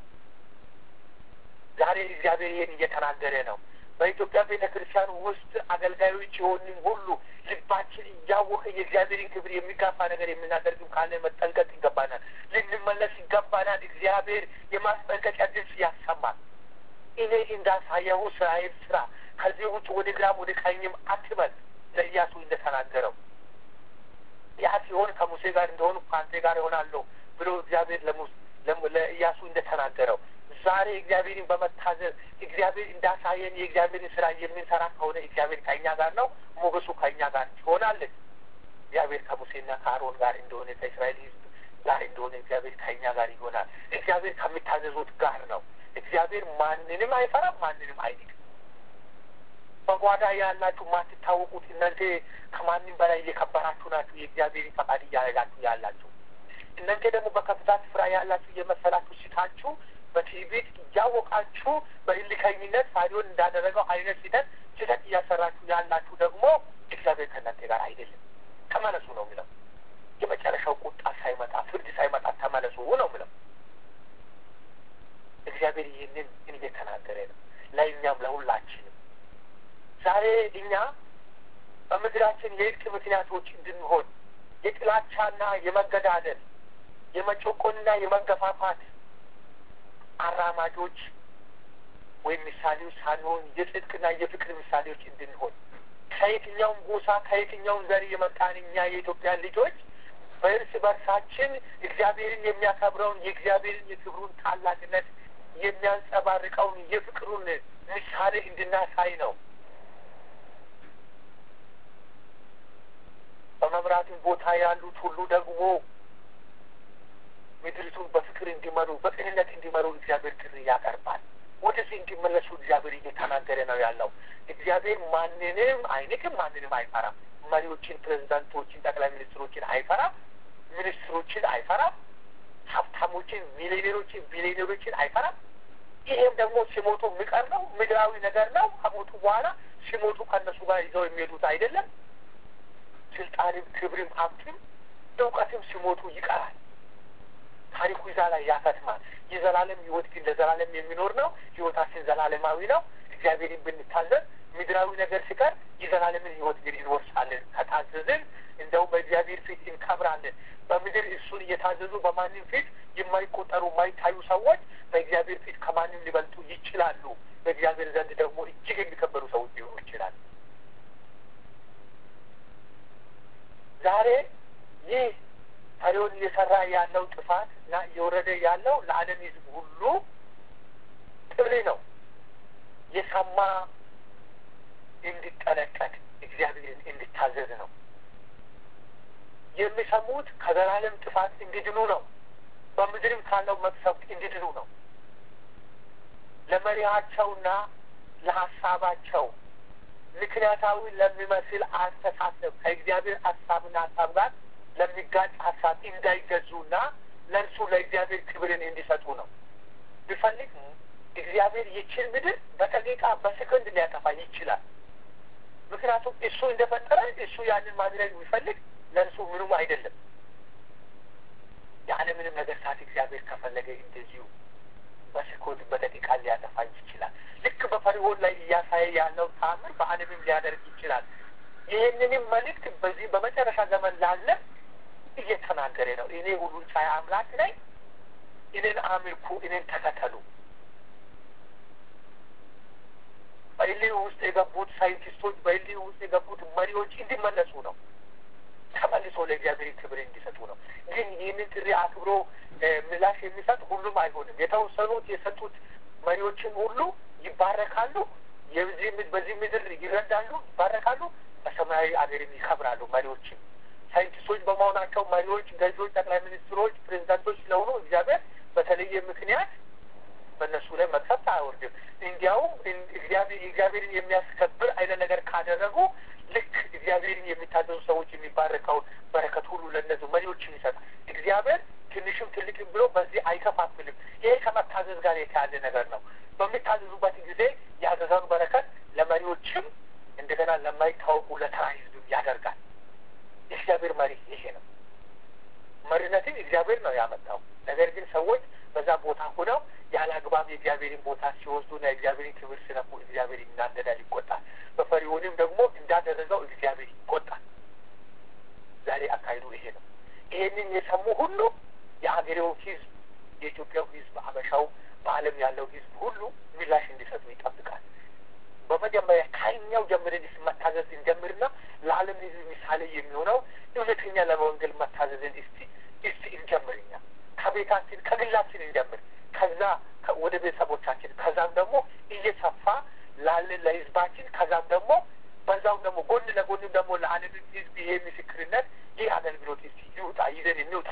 ዛሬ እግዚአብሔር ይህን እየተናገረ ነው። በኢትዮጵያ ቤተ ክርስቲያን ውስጥ አገልጋዮች የሆንን ሁሉ ልባችን እያወቀ የእግዚአብሔርን ክብር የሚጋፋ ነገር የምናደርግም ካለ መጠንቀቅ ይገባናል፣ ልንመለስ ይገባናል። እግዚአብሔር የማስጠንቀቂያ ድምፅ ያሰማል። እኔ እንዳሳየሁ ስራዬን ስራ፣ ከዚህ ውጭ ወደ ግራም ወደ ቀኝም አትበል ለኢያሱ እንደተናገረው። ያ ሲሆን ከሙሴ ጋር እንደሆኑ ከአንተ ጋር ይሆናለሁ ብሎ እግዚአብሔር ለኢያሱ እንደተናገረው ዛሬ እግዚአብሔርን በመታዘዝ እግዚአብሔር እንዳሳየን የእግዚአብሔርን ስራ የምንሰራ ከሆነ እግዚአብሔር ከእኛ ጋር ነው፣ ሞገሱ ከእኛ ጋር ይሆናለን። እግዚአብሔር ከሙሴና ከአሮን ጋር እንደሆነ ከእስራኤል ሕዝብ ጋር እንደሆነ እግዚአብሔር ከእኛ ጋር ይሆናል። እግዚአብሔር ከሚታዘዙት ጋር ነው። እግዚአብሔር ማንንም አይፈራም፣ ማንንም አይንቅም። በጓዳ ያላችሁ ማትታወቁት እናንተ ከማንም በላይ እየከበራችሁ ናችሁ፣ የእግዚአብሔርን ፈቃድ እያደረጋችሁ ያላችሁ። እናንተ ደግሞ በከፍታ ስፍራ ያላችሁ እየመሰላችሁ ስታችሁ በትዕቢት እያወቃችሁ በእልከኝነት ሳዲዮን እንዳደረገው አይነት ስህተት ስህተት እያሰራችሁ ያላችሁ ደግሞ እግዚአብሔር ከእናንተ ጋር አይደለም። ተመለሱ ነው የሚለው። የመጨረሻው ቁጣ ሳይመጣ ፍርድ ሳይመጣ ተመለሱ ነው የሚለው። እግዚአብሔር ይህንን እየተናገረ ነው ለእኛም ለሁላችንም። ዛሬ እኛ በምድራችን የእርቅ ምክንያቶች እንድንሆን የጥላቻና የመገዳደል የመጨቆንና የመገፋፋት አራማጆች ወይም ምሳሌዎች ሳንሆን የጽድቅና የፍቅር ምሳሌዎች እንድንሆን ከየትኛውም ጎሳ ከየትኛውም ዘር የመጣን እኛ የኢትዮጵያን ልጆች በእርስ በርሳችን እግዚአብሔርን የሚያከብረውን የእግዚአብሔርን የክብሩን ታላቅነት የሚያንጸባርቀውን የፍቅሩን ምሳሌ እንድናሳይ ነው። በመምራትን ቦታ ያሉት ሁሉ ደግሞ ምድሪቱን በፍቅር እንዲመሩ በቅንነት እንዲመሩ እግዚአብሔር ጥሪ ያቀርባል። ወደዚህ እንዲመለሱ እግዚአብሔር እየተናገረ ነው ያለው። እግዚአብሔር ማንንም አይንቅም፣ ማንንም አይፈራም። መሪዎችን፣ ፕሬዚዳንቶችን፣ ጠቅላይ ሚኒስትሮችን አይፈራም፣ ሚኒስትሮችን አይፈራም፣ ሀብታሞችን፣ ሚሊዮኔሮችን፣ ቢሊዮኔሮችን አይፈራም። ይሄም ደግሞ ሲሞቱ የሚቀር ነው፣ ምድራዊ ነገር ነው። ከሞቱ በኋላ ሲሞቱ ከእነሱ ጋር ይዘው የሚሄዱት አይደለም። ስልጣንም፣ ክብርም፣ ሀብትም እውቀትም ሲሞቱ ይቀራል። ታሪኩ እዛ ላይ ያከትማል። የዘላለም ሕይወት ግን ለዘላለም የሚኖር ነው። ሕይወታችን ዘላለማዊ ነው። እግዚአብሔርን ብንታዘዝ ምድራዊ ነገር ሲቀር የዘላለምን ሕይወት ግን እንወርሳለን። ከታዘዝን እንደው በእግዚአብሔር ፊት እንከብራለን። በምድር እሱን እየታዘዙ በማንም ፊት የማይቆጠሩ የማይታዩ ሰዎች በእግዚአብሔር ፊት ከማንም ሊበልጡ ይችላሉ። በእግዚአብሔር ዘንድ ደግሞ እጅግ የሚከበሩ ሰዎች ሊሆኑ ይችላል። ዛሬ ይህ ፈሪዖን እየሰራ ያለው ጥፋት እና እየወረደ ያለው ለዓለም ሕዝብ ሁሉ ጥሪ ነው። የሰማ እንዲጠነቀቅ እግዚአብሔርን እንዲታዘዝ ነው። የሚሰሙት ከዘላለም ጥፋት እንዲድኑ ነው። በምድርም ካለው መቅሰፍት እንዲድኑ ነው። ለመሪያቸውና ለሀሳባቸው ምክንያታዊ ለሚመስል አስተሳሰብ ከእግዚአብሔር ሀሳብና ሀሳብ ጋር ለሚጋጭ ሀሳብ እንዳይገዙና ለእርሱ ለእግዚአብሔር ክብርን እንዲሰጡ ነው። ቢፈልግ እግዚአብሔር ይችል ምድር በደቂቃ በሰከንድ ሊያጠፋ ይችላል። ምክንያቱም እሱ እንደፈጠረ እሱ ያንን ማድረግ ቢፈልግ ለእርሱ ምንም አይደለም። ያለምንም ነገር ሳት እግዚአብሔር ከፈለገ እንደዚሁ በሰከንድ በደቂቃ ሊያጠፋ ይችላል። ልክ በፈርዖን ላይ እያሳየ ያለው ተአምር በዓለምም ሊያደርግ ይችላል። ይህንንም መልእክት በዚህ በመጨረሻ ዘመን ላለ እየተናገረ ነው። እኔ ሁሉን ቻይ አምላክ ነኝ፣ እኔን አምልኩ፣ እኔን ተከተሉ። በኢሊው ውስጥ የገቡት ሳይንቲስቶች፣ በኢሊው ውስጥ የገቡት መሪዎች እንዲመለሱ ነው። ተመልሶ ለእግዚአብሔር ክብር እንዲሰጡ ነው። ግን ይህንን ጥሪ አክብሮ ምላሽ የሚሰጥ ሁሉም አይሆንም። የተወሰኑት የሰጡት መሪዎችን ሁሉ ይባረካሉ፣ በዚህ ምድር ይረዳሉ፣ ይባረካሉ፣ በሰማያዊ አገርም ይከብራሉ። መሪዎችም ሳይንቲስቶች በመሆናቸው መሪዎች፣ ገዢዎች፣ ጠቅላይ ሚኒስትሮች፣ ፕሬዚዳንቶች ስለሆኑ እግዚአብሔር በተለየ ምክንያት በእነሱ ላይ መቅሰፍት አያወርድም። እንዲያውም እግዚአብሔር እግዚአብሔርን የሚያስከብር አይነት ነገር ካደረጉ ልክ እግዚአብሔርን የሚታዘዙ ሰዎች የሚባረከውን በረከት ሁሉ ለእነዚህ መሪዎችም ይሰጣል። እግዚአብሔር ትንሽም ትልቅም ብሎ በዚህ አይከፋፍልም። ይሄ ከመታዘዝ ጋር የተያዘ ነገር ነው። በሚታዘዙበት ጊዜ ያዘዘውን በረከት ለመሪዎችም እንደገና ለማይታወቁ ለተራ ሕዝብም ያደርጋል። የእግዚአብሔር መሪ ይሄ ነው። መሪነትን እግዚአብሔር ነው ያመጣው። ነገር ግን ሰዎች በዛ ቦታ ሆነው ያለ አግባብ የእግዚአብሔርን ቦታ ሲወስዱና የእግዚአብሔርን ክብር ሲነኩ እግዚአብሔር ይናደዳል፣ ይቆጣል። በፈሪዖንም ደግሞ እንዳደረገው እግዚአብሔር ይቆጣል። ዛሬ አካሄዱ ይሄ ነው። ይሄንን የሰሙ ሁሉ የሀገሬው ሕዝብ፣ የኢትዮጵያው ሕዝብ፣ አበሻው፣ በዓለም ያለው ሕዝብ ሁሉ ምላሽ እንዲሰጡ ይጠብቃል። በመጀመሪያ ከኛው ጀምረን መታዘዝ እንጀምርና ለዓለም ሕዝብ ምሳሌ የሚሆነው እውነተኛ ለመወንጌል መታዘዝን እስቲ እስቲ እንጀምርኛ ከቤታችን ከግላችን እንጀምር። ከዛ ወደ ቤተሰቦቻችን፣ ከዛም ደግሞ እየሰፋ ላለ ለሕዝባችን፣ ከዛም ደግሞ በዛውም ደግሞ ጎን ለጎንም ደግሞ ለዓለም ሕዝብ ይሄ ምስክርነት ይህ አገልግሎት እስቲ ይውጣ፣ ይዘን እንውጣ።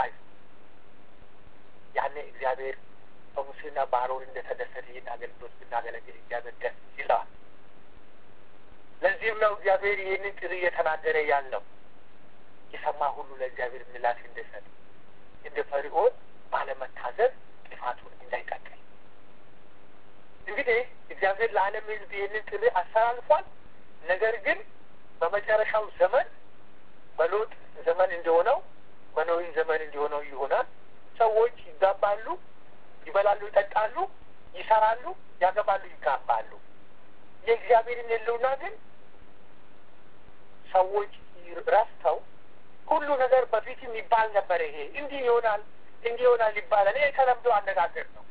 ያኔ እግዚአብሔር በሙሴና በአሮን እንደተደሰተ ይህን አገልግሎት ብናገለግል እግዚአብሔር ደስ ይለዋል። ለዚህም ነው እግዚአብሔር ይህንን ጥሪ እየተናገረ ያለው። የሰማ ሁሉ ለእግዚአብሔር ምላሽ እንዲሰጥ፣ እንደ ፈርዖን ባለመታዘዝ ጥፋቱን እንዳይቀጥል። እንግዲህ እግዚአብሔር ለዓለም ሕዝብ ይህንን ጥሪ አስተላልፏል። ነገር ግን በመጨረሻው ዘመን በሎጥ ዘመን እንደሆነው በኖህ ዘመን እንደሆነው ይሆናል። ሰዎች ይጋባሉ፣ ይበላሉ፣ ይጠጣሉ፣ ይሰራሉ፣ ያገባሉ፣ ይጋባሉ። የእግዚአብሔርን ሕልውና ግን ሰዎች ረስተው ሁሉ ነገር በፊት የሚባል ነበር። ይሄ እንዲህ ይሆናል እንዲህ ይሆናል ይባላል። ይሄ የተለምዶ አነጋገር ነው።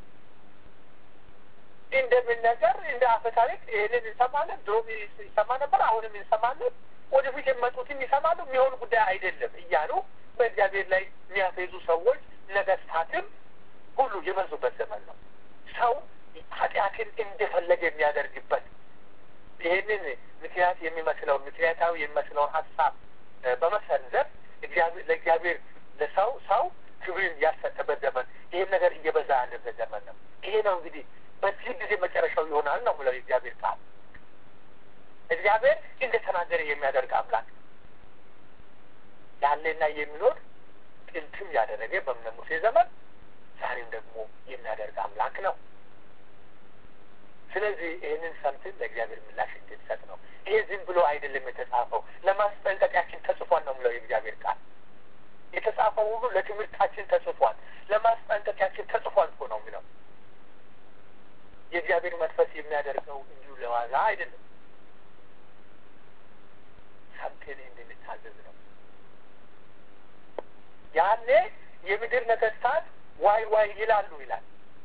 እንደምን ነገር እንደ አፈ ታሪክ ይህንን እንሰማለን። ድሮም ይሰማ ነበር፣ አሁንም እንሰማለን፣ ወደፊት የመጡትም ይሰማሉ። የሚሆን ጉዳይ አይደለም እያሉ በእግዚአብሔር ላይ የሚያፌዙ ሰዎች፣ ነገስታትም ሁሉ የበዙበት ዘመን ነው። ሰው ኃጢአትን እንደፈለገ የሚያደርግበት ይህንን ምክንያት የሚመስለውን ምክንያታዊ የሚመስለውን ሀሳብ በመሰንዘር ለእግዚአብሔር ለሰው ሰው ክብርን ያሰጠበት ዘመን፣ ይህን ነገር እየበዛ ያለበት ዘመን ነው። ይሄ ነው እንግዲህ በዚህ ጊዜ መጨረሻው ይሆናል ነው ብለው የእግዚአብሔር ቃል። እግዚአብሔር እንደተናገረ የሚያደርግ አምላክ ያለና የሚኖር ጥንትም ያደረገ በእነ ሙሴ ዘመን ዛሬም ደግሞ የሚያደርግ አምላክ ነው። ስለዚህ ይህንን ሰምተን ለእግዚአብሔር ምላሽ እንድንሰጥ ነው። ይሄ ዝም ብሎ አይደለም የተጻፈው፣ ለማስጠንቀቂያችን ተጽፏል ነው የሚለው የእግዚአብሔር ቃል። የተጻፈው ሁሉ ለትምህርታችን ተጽፏል፣ ለማስጠንቀቂያችን ተጽፏል እኮ ነው የሚለው። የእግዚአብሔር መንፈስ የሚያደርገው እንዲሁ ለዋዛ አይደለም፣ ሰምተን እንድንታዘዝ ነው። ያኔ የምድር ነገስታት ዋይ ዋይ ይላሉ ይላል።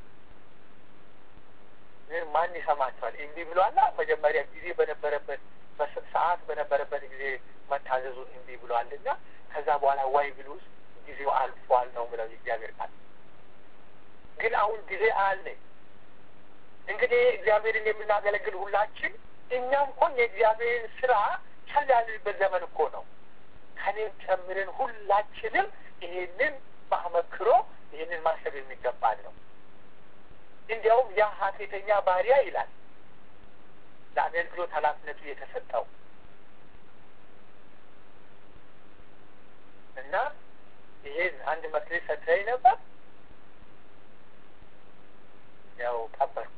ማን ይሰማቸዋል? እንዲህ ብሏላ። መጀመሪያ ጊዜ በነበረበት ሰዓት በነበረበት ጊዜ መታዘዙን እንዲህ ብሏልና ከዛ በኋላ ዋይ ብሉስ ጊዜው አልፏል ነው ብለው የእግዚአብሔር ቃል። ግን አሁን ጊዜ አለ። እንግዲህ እግዚአብሔርን የምናገለግል ሁላችን እኛም እንኳን የእግዚአብሔርን ስራ ቸል ያልንበት ዘመን እኮ ነው። ከኔም ጨምረን ሁላችንም ይህንን ማመክሮ ይህንን ማሰብ የሚገባል ነው። እንዲያውም ያ ሀሴተኛ ባሪያ ይላል ለአገልግሎት ኃላፊነቱ የተሰጠው እና ይሄን አንድ መክሊት ሰጥተኸኝ ነበር፣ ያው ቀበርኩት፣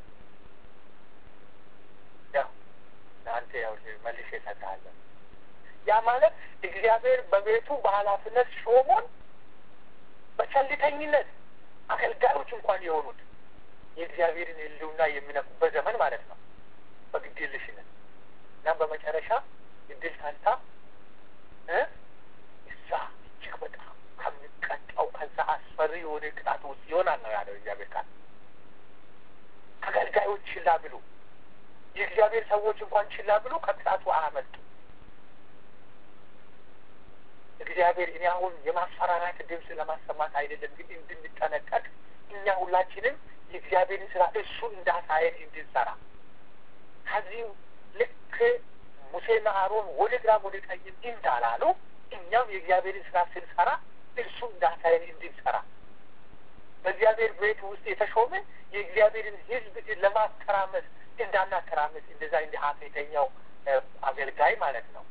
ያው ለአንተ ያው መልሼ እሰጥሃለሁ። ያ ማለት እግዚአብሔር በቤቱ በኃላፊነት ሾሞን በቸልተኝነት አገልጋዮች እንኳን የሆኑት የእግዚአብሔርን ሕልውና የሚነኩበት ዘመን ማለት ነው፣ በግዴለሽነት እና በመጨረሻ እድል ፈንታ እ እዛ እጅግ በጣም ከሚቀጣው ከዛ አስፈሪ የሆነ ቅጣት ውስጥ ይሆናል ነው ያለው እግዚአብሔር ቃል። አገልጋዮች ችላ ብሎ የእግዚአብሔር ሰዎች እንኳን ችላ ብሎ ከቅጣቱ አያመልጡ። እግዚአብሔር እኔ አሁን የማስፈራራት ድምፅ ለማሰማት አይደለም፣ ግን እንድንጠነቀቅ እኛ ሁላችንም የእግዚአብሔርን ስራ እሱ እንዳሳየን እንድንሰራ ከዚህ ልክ ሙሴና አሮን ወደ ግራም ወደ ቀኝም እንዳላሉ እኛም የእግዚአብሔርን ስራ ስንሰራ እርሱ እንዳሳየን እንድንሰራ በእግዚአብሔር ቤት ውስጥ የተሾመ የእግዚአብሔርን ሕዝብ ለማተራመስ እንዳናተራመስ እንደዛ እንደ ሀፌተኛው አገልጋይ ማለት ነው።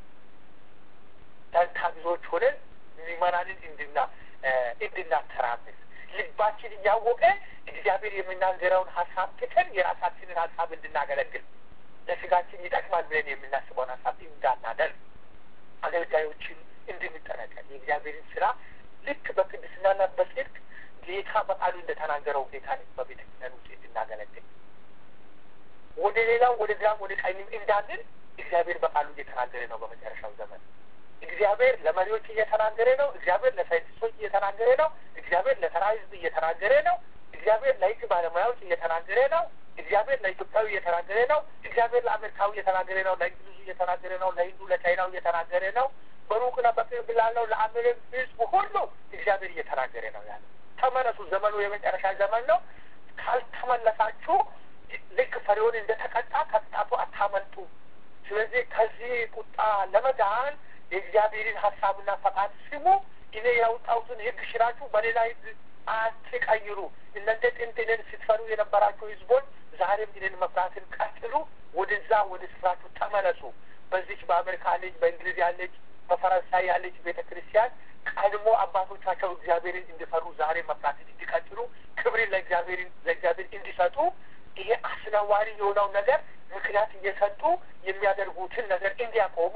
ታዛዦች ሆነን ምዕመናንን እንድና እንድናተራመስ ልባችን እያወቀ እግዚአብሔር የሚናገረውን ሀሳብ ትተን የራሳችንን ሀሳብ እንድናገለግል ለስጋችን ይጠቅማል ብለን የምናስበውን ሀሳብ እንዳናደርግ አገልጋዮችን እንድንጠነቀቅ የእግዚአብሔርን ስራ ልክ በቅድስናና በጽድቅ ጌታ በቃሉ እንደተናገረው ጌታ በቤተ ክርስቲያን ውስጥ እንድናገለግል ወደ ሌላው ወደ ግራም ወደ ቀኝም እንዳንል እግዚአብሔር በቃሉ እየተናገረ ነው። በመጨረሻው ዘመን እግዚአብሔር ለመሪዎች እየተናገረ ነው። እግዚአብሔር ለሳይንቲስቶች እየተናገረ ነው። እግዚአብሔር ለተራ ሕዝብ እየተናገረ ነው። እግዚአብሔር ለሕግ ባለሙያዎች እየተናገረ ነው። እግዚአብሔር ለኢትዮጵያዊ እየተናገረ ነው። እግዚአብሔር ለአሜሪካዊ እየተናገረ ነው። ለእንግሊዙ እየተናገረ ነው። ለሂንዱ ለቻይናው እየተናገረ ነው። በሩቅና በቅርብ ላለው ለአሜሪካ ሕዝብ ሁሉ እግዚአብሔር እየተናገረ ነው ያለ። ተመለሱ፣ ዘመኑ የመጨረሻ ዘመን ነው። ካልተመለሳችሁ ልክ ፈርዖን እንደተቀጣ ከቅጣቱ አታመልጡ። ስለዚህ ከዚህ ቁጣ ለመዳን የእግዚአብሔርን ሀሳብና ፈቃድ ስሙ። እኔ ያወጣሁትን ሕግ ሽራችሁ በሌላ ሕግ አትቀይሩ። እናንተ ጥንት እኔን ስትፈሩ የነበራችሁ ሕዝቦች ዛሬም እኔን መፍራትን ቀጥሉ። ወደዛ ወደ ስፍራችሁ ተመለሱ። በዚች በአሜሪካ ያለች፣ በእንግሊዝ ያለች፣ በፈረንሳይ ያለች ቤተ ክርስቲያን ቀድሞ አባቶቻቸው እግዚአብሔርን እንዲፈሩ ዛሬ መፍራትን እንዲቀጥሉ ክብርን ለእግዚአብሔር ለእግዚአብሔር እንዲሰጡ ይሄ አስነዋሪ የሆነው ነገር ምክንያት እየሰጡ የሚያደርጉትን ነገር እንዲያቆሙ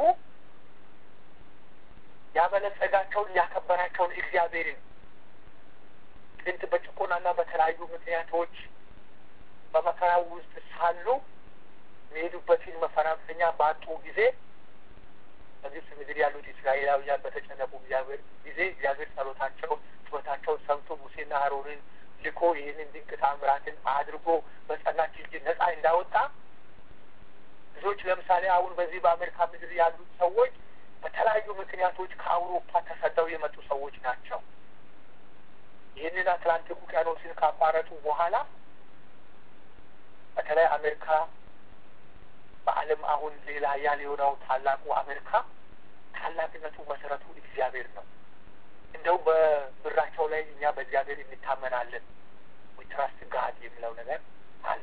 ያበለጸጋቸውን ያከበራቸውን እግዚአብሔርን ጥንት በጭቆናና በተለያዩ ምክንያቶች በመከራው ውስጥ ሳሉ የሚሄዱበትን መፈናፈኛ ባጡ ጊዜ በግብጽ ምድር ያሉት እስራኤላውያን በተጨነቁ እግዚአብሔር ጊዜ እግዚአብሔር ጸሎታቸውን ጩኸታቸውን ሰምቶ ሙሴና አሮንን ልኮ ይህንን ድንቅ ታምራትን አድርጎ በጸናች እጅ ነጻ እንዳወጣ ብዙዎች ለምሳሌ አሁን በዚህ በአሜሪካ ምድር ያሉት ሰዎች በተለያዩ ምክንያቶች ከአውሮፓ ተሰደው የመጡ ሰዎች ናቸው። ይህንን አትላንቲክ ውቅያኖስን ካቋረጡ በኋላ በተለይ አሜሪካ በዓለም አሁን ሌላ ያል የሆነው ታላቁ አሜሪካ ታላቅነቱ መሰረቱ እግዚአብሔር ነው። እንደው በብራቸው ላይ እኛ በእግዚአብሔር እንታመናለን we trust God የሚለው ነገር አለ።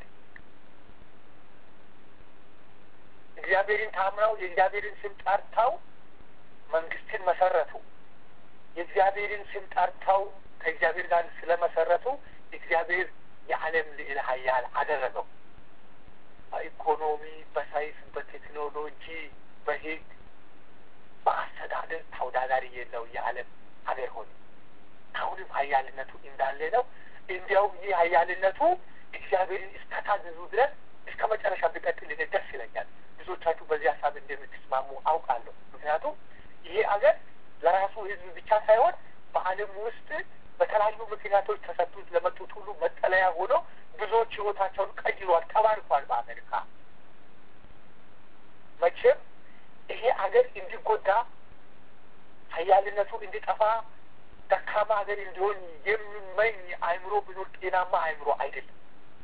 እግዚአብሔርን ታምነው የእግዚአብሔርን ስም ጠርተው መንግስትን መሰረቱ። የእግዚአብሔርን ስም ጠርተው ከእግዚአብሔር ጋር ስለመሰረቱ እግዚአብሔር የዓለም ልዕለ ኃያል አደረገው። በኢኮኖሚ፣ በሳይንስ፣ በቴክኖሎጂ፣ በሕግ፣ በአስተዳደር ተወዳዳሪ የለው የዓለም ሀገር ሆነ። አሁንም ኃያልነቱ እንዳለ ነው። እንዲያውም ይህ ኃያልነቱ እግዚአብሔርን እስከታዘዙ ድረስ እስከ መጨረሻ ቢቀጥል ደስ ይለኛል። ብዙዎቻችሁ በዚህ ሀሳብ እንደምትስማሙ አውቃለሁ። ምክንያቱም ይሄ አገር ለራሱ ሕዝብ ብቻ ሳይሆን በዓለም ውስጥ በተለያዩ ምክንያቶች ተሰጥቶት ለመጡት ሁሉ መጠለያ ሆኖ ብዙዎች ሕይወታቸውን ቀይሯል፣ ተባርኳል። በአሜሪካ መቼም ይሄ አገር እንዲጎዳ ኃያልነቱ እንዲጠፋ ደካማ ሀገር እንዲሆን የሚመኝ አእምሮ ቢኖር ጤናማ አእምሮ አይደለም።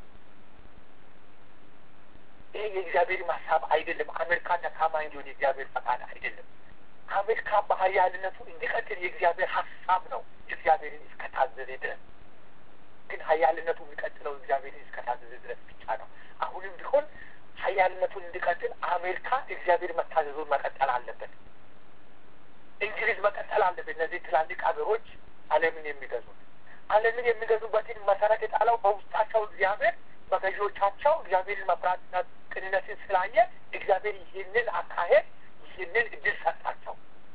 ይሄ የእግዚአብሔር ሀሳብ አይደለም። አሜሪካ ደካማ እንዲሆን የእግዚአብሔር ፈቃድ አይደለም። አሜሪካ በኃያልነቱ እንዲቀጥል የእግዚአብሔር ሀሳብ ነው፣ እግዚአብሔርን እስከታዘዘ ድረስ። ግን ኃያልነቱ የሚቀጥለው እግዚአብሔርን እስከታዘዘ ድረስ ብቻ ነው። አሁንም ቢሆን ኃያልነቱን እንዲቀጥል አሜሪካ እግዚአብሔር መታዘዙን መቀጠል አለበት። እንግሊዝ መቀጠል አለበት። እነዚህ ትላልቅ ሀገሮች ዓለምን የሚገዙት ዓለምን የሚገዙበትን መሰረት የጣለው በውስጣቸው እግዚአብሔር በገዢዎቻቸው እግዚአብሔርን መፍራትና ቅንነትን ስላየ እግዚአብሔር ይህንን አካሄድ ይህንን እድል ሰጣቸው።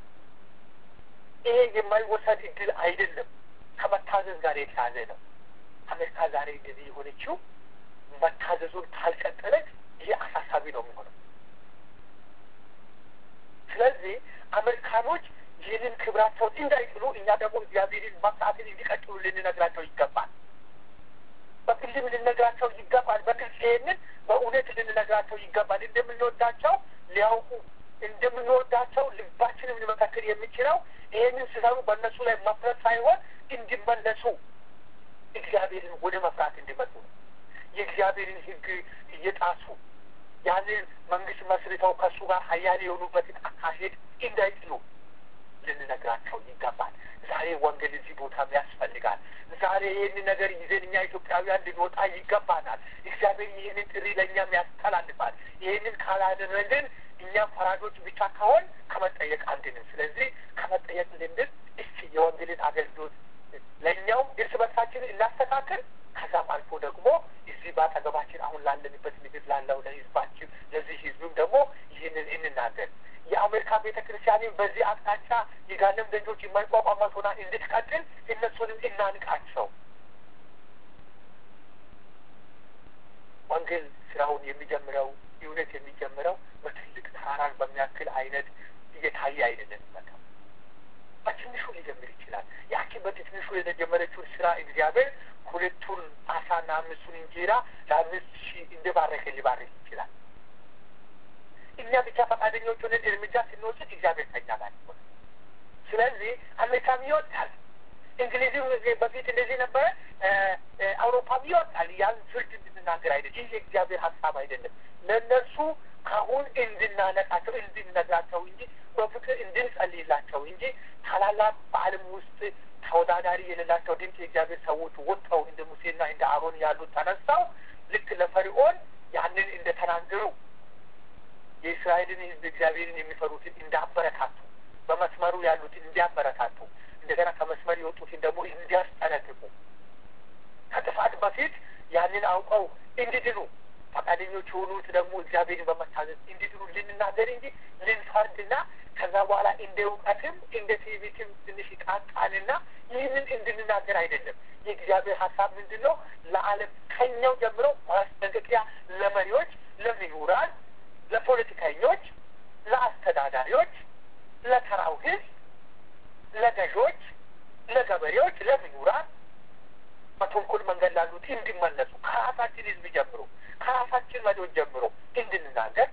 ይሄ የማይወሰድ እድል አይደለም፣ ከመታዘዝ ጋር የተያዘ ነው። አሜሪካ ዛሬ እንደዚህ የሆነችው መታዘዙን ካልቀጠለች ይህ አሳሳቢ ነው የሚሆነው። ስለዚህ አሜሪካኖች ይህንን ክብራቸውን እንዳይጥሉ እኛ ደግሞ እግዚአብሔርን መፍራትን እንዲቀጥሉ ልንነግራቸው ይገባል። በግልም ልንነግራቸው ይገባል። በግልጽ ይህንን በእውነት ልንነግራቸው ይገባል። እንደምንወዳቸው ሊያውቁ እንደምንወዳቸው ልባችንም ሊመሰክር የሚችለው ይህንን ሲሰሩ በእነሱ ላይ መፍረት ሳይሆን እንዲመለሱ እግዚአብሔርን ወደ መፍራት እንዲመጡ ነው። የእግዚአብሔርን ሕግ እየጣሱ ያንን መንግስት መስርተው ከእሱ ጋር ሀያል የሆኑበትን አካሄድ እንዳይጥሉ ልንነግራቸው ይገባል። ዛሬ ወንጌል እዚህ ቦታም ያስፈልጋል። ዛሬ ይህንን ነገር ይዘን እኛ ኢትዮጵያውያን ልንወጣ ይገባናል። እግዚአብሔር ይህንን ጥሪ ለእኛም ያስተላልፋል። ይህንን ካላደረግን እኛም ፈራጆች ብቻ ከሆን ከመጠየቅ አንድንም። ስለዚህ ከመጠየቅ ልንድን እስኪ የወንጌልን አገልግሎት ለእኛውም እርስ በርሳችን እናስተካክል። ከዛም አልፎ ደግሞ እዚህ በአጠገባችን አሁን ላለንበት ምድር ላለው ለህዝባችን ለዚህ ህዝብም ደግሞ ይህንን እንናገር። የአሜሪካ ቤተ ክርስቲያንን በዚህ አቅጣጫ የጋለም ደጆች የማይቋቋሟት ሆና እንድትቀጥል እነሱንም እናንቃቸው። ወንጌል ስራውን የሚጀምረው እውነት የሚጀምረው በትልቅ ተራራን በሚያክል አይነት እየታየ አይደለም። መጣው በትንሹ ሊጀምር ይችላል። ያቺ በትንሹ የተጀመረችውን ስራ እግዚአብሔር ሁለቱን አሳና አምስቱን እንጀራ ለአምስት ሺህ እንደባረከ ሊባርክ ይችላል። እኛ ብቻ ፈቃደኞች ሆነን እርምጃ ስንወስድ እግዚአብሔር ከኛ ጋር ይሆናል። ስለዚህ አሜሪካም ይወጣል፣ እንግሊዝም በፊት እንደዚህ ነበረ፣ አውሮፓም ይወጣል። ያን ፍርድ እንድንናገር አይደለም። ይህ የእግዚአብሔር ሀሳብ አይደለም። ለእነሱ አሁን እንድናነቃቸው እንድንነግራቸው እንጂ በፍቅር እንድንጸልይላቸው እንጂ ታላላቅ በዓለም ውስጥ ተወዳዳሪ የሌላቸው ድንቅ የእግዚአብሔር ሰዎች ወጥተው እንደ ሙሴና እንደ አሮን ያሉት ተነሳው ልክ ለፈርዖን ያንን እንደተናገሩ የእስራኤልን ሕዝብ እግዚአብሔርን የሚፈሩትን እንዳበረታቱ በመስመሩ ያሉትን እንዲያበረታቱ እንደገና ከመስመር የወጡትን ደግሞ እንዲያስጠነቅቁ ከጥፋት በፊት ያንን አውቀው እንዲድኑ ፈቃደኞች የሆኑት ደግሞ እግዚአብሔርን በመታዘዝ እንዲድኑ ልንናገር እንጂ ልንፈርድና ከዛ በኋላ እንደ እውቀትም እንደ ትዕቢትም ትንሽ ቃቃንና ይህንን እንድንናገር አይደለም። የእግዚአብሔር ሀሳብ ምንድን ነው? ለዓለም ከኛው ጀምሮ ማስጠንቀቂያ ለመሪዎች፣ ለምሁራን፣ ለፖለቲከኞች፣ ለአስተዳዳሪዎች፣ ለተራው ሕዝብ፣ ለገዦች፣ ለገበሬዎች፣ ለምሁራን በተንኮል መንገድ ላሉት እንዲመለሱ ከራሳችን ሕዝብ ጀምሮ ከራሳችን መሪዎች ጀምሮ እንድንናገር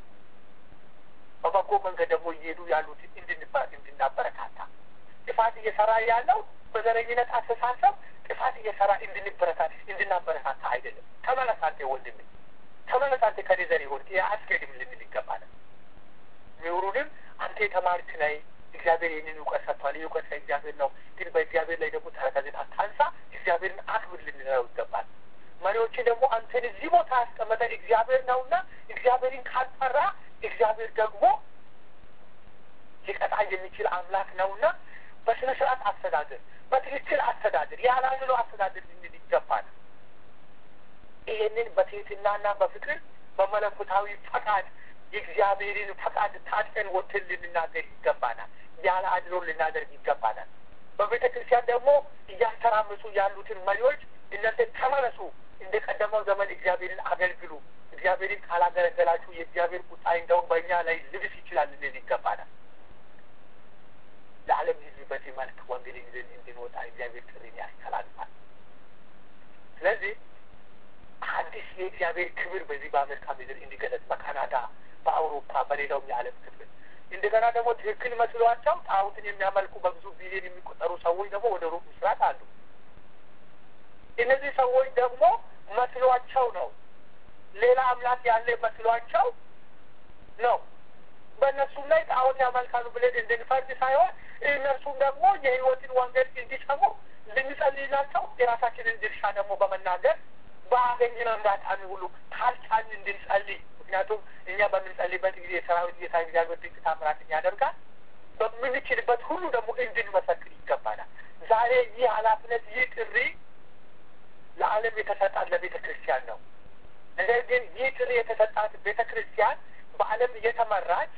በበጎ መንገድ ደግሞ እየሄዱ ያሉትን እንድንባል እንድናበረታታ ጥፋት እየሰራ ያለው በዘረኝነት አስተሳሰብ ጥፋት እየሰራ እንድንበረታ እንድናበረታታ አይደለም። ተመለሳንተ ወንድሜ ተመለሳንተ ከኔ ዘር ይሆን አስገድም ልንል ይገባል። ምሁሩንም አንተ የተማርክ ላይ እግዚአብሔር ይህንን እውቀት ሰጥቷል። ይህ እውቀት ከእግዚአብሔር ነው፣ ግን በእግዚአብሔር ላይ ደግሞ ተረከዝን አታንሳ፣ እግዚአብሔርን አክብር ልንለው ይገባል። መሪዎችን ደግሞ አንተን እዚህ ቦታ ያስቀመጠ እግዚአብሔር ነውና እግዚአብሔርን ካልጠራ እግዚአብሔር ደግሞ ሊቀጣ የሚችል አምላክ ነውና በስነ ስርዓት አስተዳደር፣ በትክክል አስተዳደር፣ ያላለው አስተዳደር ልንል ይገባል። ይሄንን በትህትናና በፍቅር በመለኮታዊ ፈቃድ የእግዚአብሔርን ፈቃድ ታጥቀን ወጥተን ልንናገር ይገባናል። ያለ አድሎ ልናደርግ ይገባናል። በቤተ ክርስቲያን ደግሞ እያስተራመሱ ያሉትን መሪዎች እናንተ ተመለሱ፣ እንደ ቀደመው ዘመን እግዚአብሔርን አገልግሉ፣ እግዚአብሔርን ካላገለገላችሁ የእግዚአብሔር ቁጣ እንደውም በእኛ ላይ ልብስ ይችላል ልንል ይገባናል። ለዓለም ሕዝብ በዚህ መልክ ወንጌልን ይዘን እንድንወጣ እግዚአብሔር ጥሪን ያስተላልፋል። ስለዚህ አዲስ የእግዚአብሔር ክብር በዚህ በአሜሪካ ምድር እንዲገለጽ በካናዳ፣ በአውሮፓ፣ በሌላውም የዓለም ክፍል እንደገና ደግሞ ትክክል መስሏቸው ጣዖትን የሚያመልኩ በብዙ ቢሊዮን የሚቆጠሩ ሰዎች ደግሞ ወደ ሩቅ ምስራቅ አሉ። እነዚህ ሰዎች ደግሞ መስሏቸው ነው፣ ሌላ አምላክ ያለ መስሏቸው ነው። በእነሱም ላይ ጣዖት ያመልካሉ ብለን እንድንፈርድ ሳይሆን እነሱም ደግሞ የሕይወትን ወንጌል እንዲሰሙ ልንጸልይላቸው የራሳችንን ድርሻ ደግሞ በመናገር በአገኘነው እንዳጣሚ ሁሉ ካልቻልን እንድንጸልይ። ምክንያቱም እኛ በምንጸልይበት ጊዜ የሰራዊት ጌታ እግዚአብሔር ድንቅ ታምራትን ያደርጋል። በምንችልበት ሁሉ ደግሞ እንድንመሰክር ይገባናል። ዛሬ ይህ ኃላፊነት ይህ ጥሪ ለዓለም የተሰጣት ለቤተ ክርስቲያን ነው። ነገር ግን ይህ ጥሪ የተሰጣት ቤተ ክርስቲያን በዓለም እየተመራች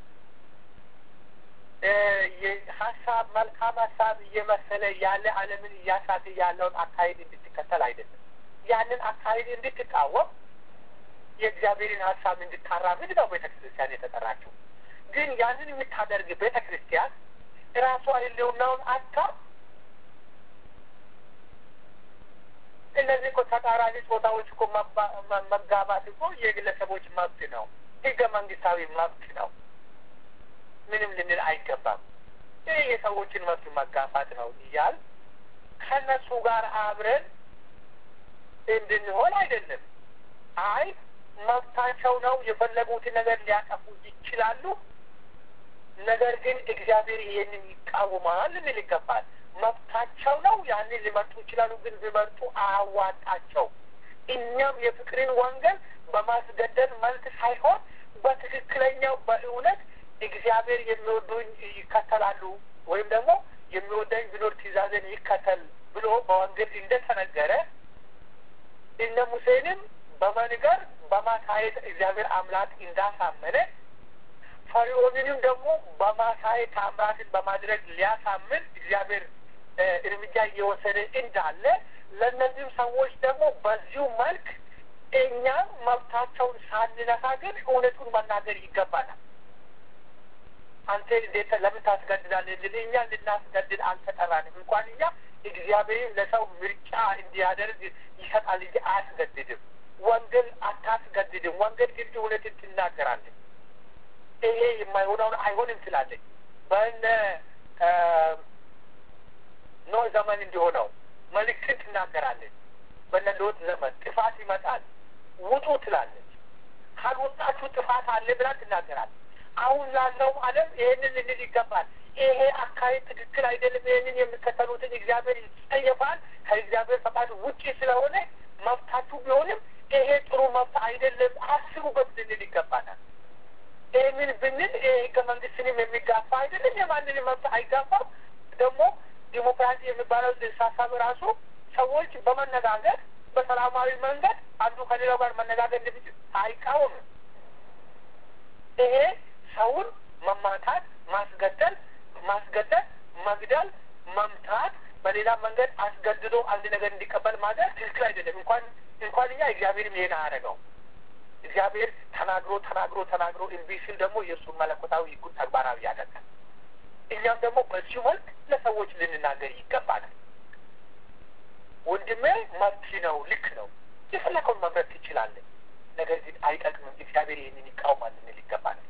የሀሳብ መልካም ሀሳብ እየመሰለ ያለ ዓለምን እያሳተ ያለውን አካሄድ እንድትከተል አይደለም። ያንን አካሄድ እንድትቃወም የእግዚአብሔርን ሀሳብ እንድታራምድ ነው ቤተ ክርስቲያን የተጠራችው። ግን ያንን የምታደርግ ቤተክርስቲያን ራሷ ህልውናውን አታ እነዚህ እኮ ተቃራኒ ጾታዎች እኮ መጋባት እኮ የግለሰቦች መብት ነው፣ ህገ መንግስታዊ መብት ነው። ምንም ልንል አይገባም። ይህ የሰዎችን መብት መጋፋት ነው እያል ከነሱ ጋር አብረን እንድንሆን አይደለም። አይ መብታቸው ነው፣ የፈለጉትን ነገር ሊያጠፉ ይችላሉ። ነገር ግን እግዚአብሔር ይሄንን ይቃወማል ልንል ይገባል። መብታቸው ነው፣ ያንን ሊመርጡ ይችላሉ። ግን ቢመርጡ አያዋጣቸው። እኛም የፍቅርን ወንጌል በማስገደድ መልክ ሳይሆን በትክክለኛው በእውነት እግዚአብሔር የሚወዱኝ ይከተላሉ ወይም ደግሞ የሚወደኝ ቢኖር ትእዛዝን ይከተል ብሎ በወንጌል እንደተነገረ እነ ሙሴንም በመንገር በማሳየት እግዚአብሔር አምላክ እንዳሳመነ ፈርዖንንም ደግሞ በማሳየት ታምራትን በማድረግ ሊያሳምን እግዚአብሔር እርምጃ እየወሰደ እንዳለ ለእነዚህም ሰዎች ደግሞ በዚሁ መልክ እኛም መብታቸውን ሳንነካ ግን እውነቱን መናገር ይገባናል። አንተ እንዴት ለምን ታስገድዳለህ? እንግዲህ እኛ ልናስገድድ አልተጠራንም። እንኳን እኛ እግዚአብሔር ለሰው ምርጫ እንዲያደርግ ይሰጣል እንጂ አያስገድድም። ወንጌል አታስገድድም። ወንጌል ግን እውነትን ትናገራለች። ይሄ የማይሆነውን አይሆንም ትላለች። በእነ ኖህ ዘመን እንዲሆነው መልእክትን ትናገራለች። በእነ ሎጥ ዘመን ጥፋት ይመጣል ውጡ ትላለች። ካልወጣችሁ ጥፋት አለ ብላ ትናገራለች። አሁን ላለው ዓለም ይሄንን ልንል ይገባል። ይሄ አካሄድ ትክክል አይደለም። ይሄንን የሚከተሉትን እግዚአብሔር ይጸየፋል። ከእግዚአብሔር ፈቃድ ውጪ ስለሆነ መብታችሁ ቢሆንም ይሄ ጥሩ መብት አይደለም፣ አስቡበት ልንል ይገባናል። ይህንን ብንል ይሄ ህገ መንግስትንም የሚጋፋ አይደለም፣ የማንንም መብት አይጋፋም። ደግሞ ዲሞክራሲ የሚባለው ሀሳብ ራሱ ሰዎች በመነጋገር በሰላማዊ መንገድ አንዱ ከሌላው ጋር መነጋገር እንደሚችል አይቃወምም። ይሄ ሰውን መማታት፣ ማስገደል፣ ማስገደል፣ መግደል፣ መምታት፣ በሌላ መንገድ አስገድዶ አንድ ነገር እንዲቀበል ማድረግ ትክክል አይደለም። እንኳን እንኳን እኛ እግዚአብሔርም ይሄን አያደርገው። እግዚአብሔር ተናግሮ ተናግሮ ተናግሮ እምቢ ሲል ደግሞ የእሱን መለኮታዊ ህጉን ተግባራዊ ያደርጋል። እኛም ደግሞ በዚሁ መልክ ለሰዎች ልንናገር ይገባናል። ወንድሜ መብት ነው፣ ልክ ነው፣ የፈለከውን መምረጥ ትችላለህ፣ ነገር ግን አይጠቅምም፣ እግዚአብሔር ይህንን ይቃወማል ልንል ይገባናል።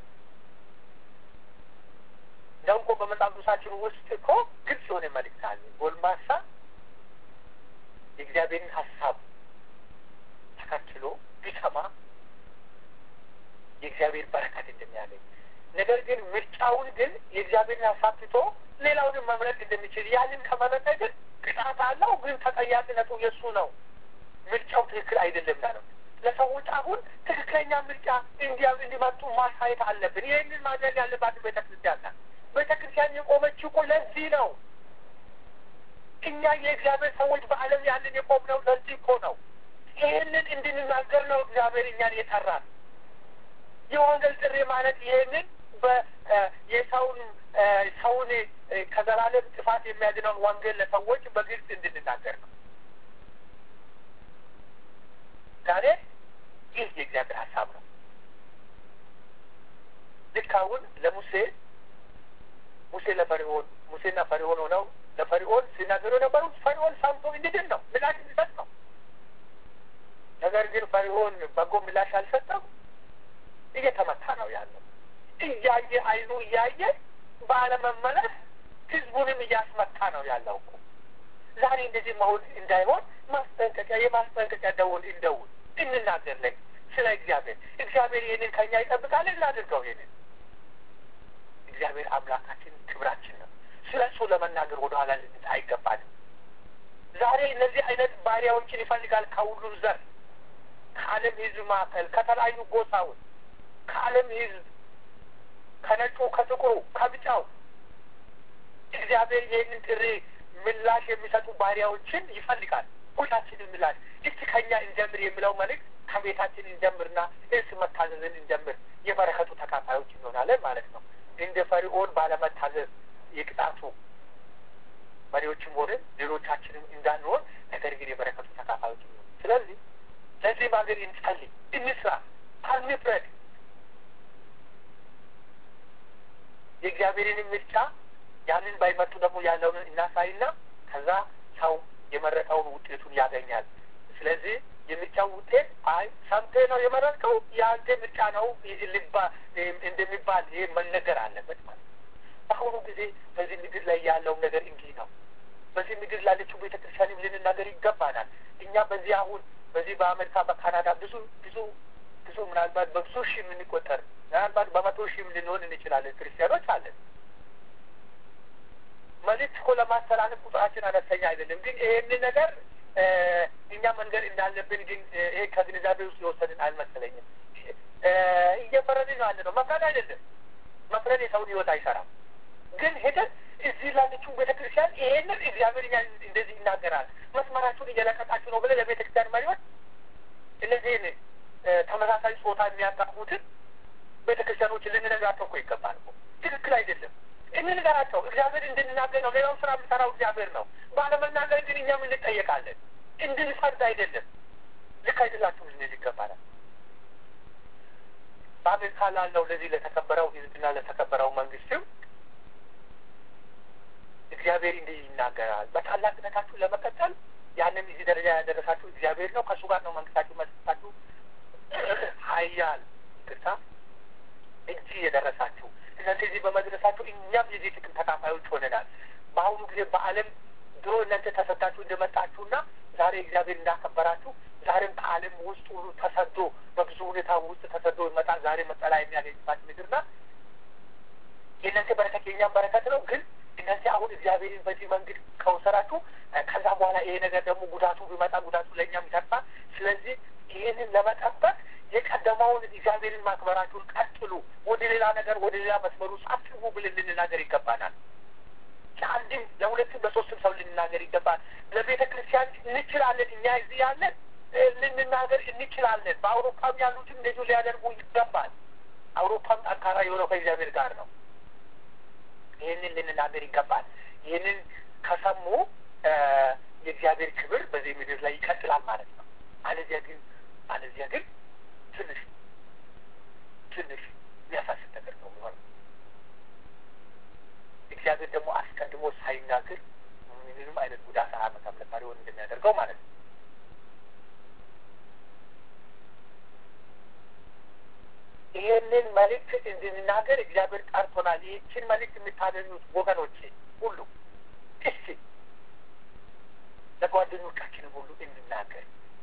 እንደውም እኮ በመጽሐፍ ቅዱሳችን ውስጥ እኮ ግልጽ የሆነ መልእክት አለ። ጎልማሳ የእግዚአብሔርን ሀሳብ ተከትሎ ቢሰማ የእግዚአብሔር በረከት እንደሚያገኝ፣ ነገር ግን ምርጫውን ግን የእግዚአብሔርን ሀሳብ ትቶ ሌላውንም መምረጥ እንደሚችል፣ ያንን ከመረጠ ግን ቅጣት አለው፣ ግን ተጠያቂነቱ የእሱ ነው። ምርጫው ትክክል አይደለም ነው። ለሰዎች አሁን ትክክለኛ ምርጫ እንዲያ እንዲመጡ ማሳየት አለብን። ይህንን ማድረግ ያለባት ቤተ ክርስቲያን ናት። ቤተ ክርስቲያን የቆመችው እኮ ለዚህ ነው። እኛ የእግዚአብሔር ሰዎች በዓለም ያንን የቆምነው ለዚህ እኮ ነው። ይህንን እንድንናገር ነው እግዚአብሔር እኛን የጠራን። የወንጌል ጥሪ ማለት ይህንን የሰውን ሰውን ከዘላለም ጥፋት የሚያድነውን ወንጌል ለሰዎች በግልጽ እንድንናገር ነው። ዛሬ ይህ የእግዚአብሔር ሀሳብ ነው። ልክ አሁን ለሙሴ ሙሴ ለፈርዖን ሙሴና ፈርዖን ሆነው ለፈርዖን ሲናገሩ የነበሩት ፈርዖን ሰምቶ እንዲድን ነው፣ ምላሽ እንዲሰጥ ነው። ነገር ግን ፈርዖን በጎ ምላሽ አልሰጠም። እየተመታ ነው ያለው። እያየ አይኑ እያየ ባለመመለስ ህዝቡንም እያስመታ ነው ያለው እኮ። ዛሬ እንደዚህ መሆን እንዳይሆን ማስጠንቀቂያ የማስጠንቀቂያ ደውል እንደውል እንናገርለን ስለ እግዚአብሔር። እግዚአብሔር ይህንን ከኛ ይጠብቃል። እናድርገው። ይህንን እግዚአብሔር አምላካችን ክብራችን ነው። ስለ እሱ ለመናገር ወደኋላ ልንል አይገባንም። ዛሬ እነዚህ አይነት ባሪያዎችን ይፈልጋል ከሁሉም ዘር፣ ከዓለም ህዝብ መካከል፣ ከተለያዩ ጎሳዎች፣ ከዓለም ህዝብ፣ ከነጩ፣ ከጥቁሩ፣ ከብጫው እግዚአብሔር ይህንን ጥሪ ምላሽ የሚሰጡ ባሪያዎችን ይፈልጋል። ሁላችንም ምላሽ እስቲ ከኛ እንጀምር የሚለው መልእክት ከቤታችን እንጀምርና እርስ መታዘዝን እንጀምር። የበረከቱ ተካፋዮች እንሆናለን ማለት ነው። እንደ ፈርዖን ባለመታዘዝ የቅጣቱ መሪዎችም ሆነን ሌሎቻችንም እንዳንሆን፣ ነገር ግን የበረከቱ ተካፋዮች እንሆን። ስለዚህ ለዚህ ሀገር እንጸልይ፣ እንስራ፣ አንፍረድ። የእግዚአብሔርን ምርጫ ያንን ባይመጡ ደግሞ ያለውን እናሳይና ከዛ ሰው የመረጠውን ውጤቱን ያገኛል። ስለዚህ የምርጫው ውጤት አይ ሰምተህ ነው የመረጥከው ያንተ ምርጫ ነው ልባ እንደሚባል ይሄ መነገር አለበት ማለት ነው። በአሁኑ ጊዜ በዚህ ምድር ላይ ያለው ነገር እንዲህ ነው። በዚህ ምድር ላለችው ቤተክርስቲያንም ልንናገር ይገባናል። እኛ በዚህ አሁን በዚህ በአሜሪካ በካናዳ ብዙ ብዙ ብዙ ምናልባት በብዙ ሺህ የምንቆጠር ምናልባት በመቶ ሺህም ልንሆን እንችላለን ክርስቲያኖች አለን። መልዕክት እኮ ለማስተላለፍ ቁጥራችን አነስተኛ አይደለም። ግን ይሄንን ነገር እኛ መንገድ እንዳለብን ግን ይሄ ከግንዛቤ ውስጥ የወሰድን አልመሰለኝም። እየፈረድን ያለ ነው። መፍረድ አይደለም። መፍረድ የሰውን ህይወት አይሰራም። ግን ሄደን እዚህ ላለችው ቤተክርስቲያን ይሄንን እግዚአብሔር እንደዚህ ይናገራል መስመራችሁን እየለቀቃችሁ ነው ብለን ለቤተክርስቲያን መሪዎች እነዚህን ተመሳሳይ ጾታ የሚያጋቡትን ቤተክርስቲያኖችን ልንነግራቸው እኮ ይገባል እኮ። ትክክል አይደለም። እንንገራቸው። እግዚአብሔር እንድንናገር ነው። ሌላውን ስራ የሚሰራው እግዚአብሔር ነው። ባለመናገር ግን እኛም እንጠየቃለን። እንድንፈርድ አይደለም። ልክ አይደላችሁም ልንል ይገባናል። በአሜሪካ ላለው ለዚህ ለተከበረው ህዝብና ለተከበረው መንግስትም እግዚአብሔር እንዲህ ይናገራል። በታላቅነታችሁ ለመቀጠል ያንን እዚህ ደረጃ ያደረሳችሁ እግዚአብሔር ነው። ከእሱ ጋር ነው መንግስታችሁ መስጣችሁ ሀያል ይቅርታ እጅ የደረሳችሁ እናንተ እዚህ በመድረሳችሁ እኛም የዚህ ጥቅም ተካፋዮች ሆነናል። በአሁኑ ጊዜ በዓለም ድሮ እናንተ ተሰዳችሁ እንደመጣችሁና ዛሬ እግዚአብሔር እንዳከበራችሁ ዛሬም ከዓለም ውስጥ ሁሉ ተሰዶ በብዙ ሁኔታ ውስጥ ተሰዶ ይመጣል። ዛሬ መጠለያ የሚያገኝባት ምድርና የእናንተ በረከት የእኛም በረከት ነው። ግን እናንተ አሁን እግዚአብሔርን በዚህ መንገድ ከወሰዳችሁ ከዛ በኋላ ይሄ ነገር ደግሞ ጉዳቱ ቢመጣ ጉዳቱ ለእኛም ይተርፋል። ስለዚህ ይህንን ለመጠበቅ የቀደመውን እግዚአብሔርን ማክበራችሁን ቀጥሉ። ወደ ሌላ ነገር ወደ ሌላ መስመር ውስጥ አትግቡ ብለን ልንናገር ይገባናል። ለአንድም ለሁለትም ለሶስትም ሰው ልንናገር ይገባል። ለቤተ ክርስቲያን እንችላለን። እኛ እዚህ ያለን ልንናገር እንችላለን። በአውሮፓም ያሉትም እንደዚሁ ሊያደርጉ ይገባል። አውሮፓም ጠንካራ የሆነው ከእግዚአብሔር ጋር ነው። ይህንን ልንናገር ይገባል። ይህንን ከሰሙ የእግዚአብሔር ክብር በዚህ ምድር ላይ ይቀጥላል ማለት ነው። አለዚያ ግን አለዚያ ግን ትንሽ ትንሽ የሚያሳስብ ነገር ነው የሚሆነው። እግዚአብሔር ደግሞ አስቀድሞ ሳይናገር ምንም አይነት ጉዳት አያመጣም ነበር ሆን እንደሚያደርገው ማለት ነው። ይህንን መልእክት እንድንናገር እግዚአብሔር ጠርቶናል። ይህችን መልእክት የምታገኙት ወገኖቼ ሁሉ እስቲ ለጓደኞቻችን ሁሉ እንድናገር።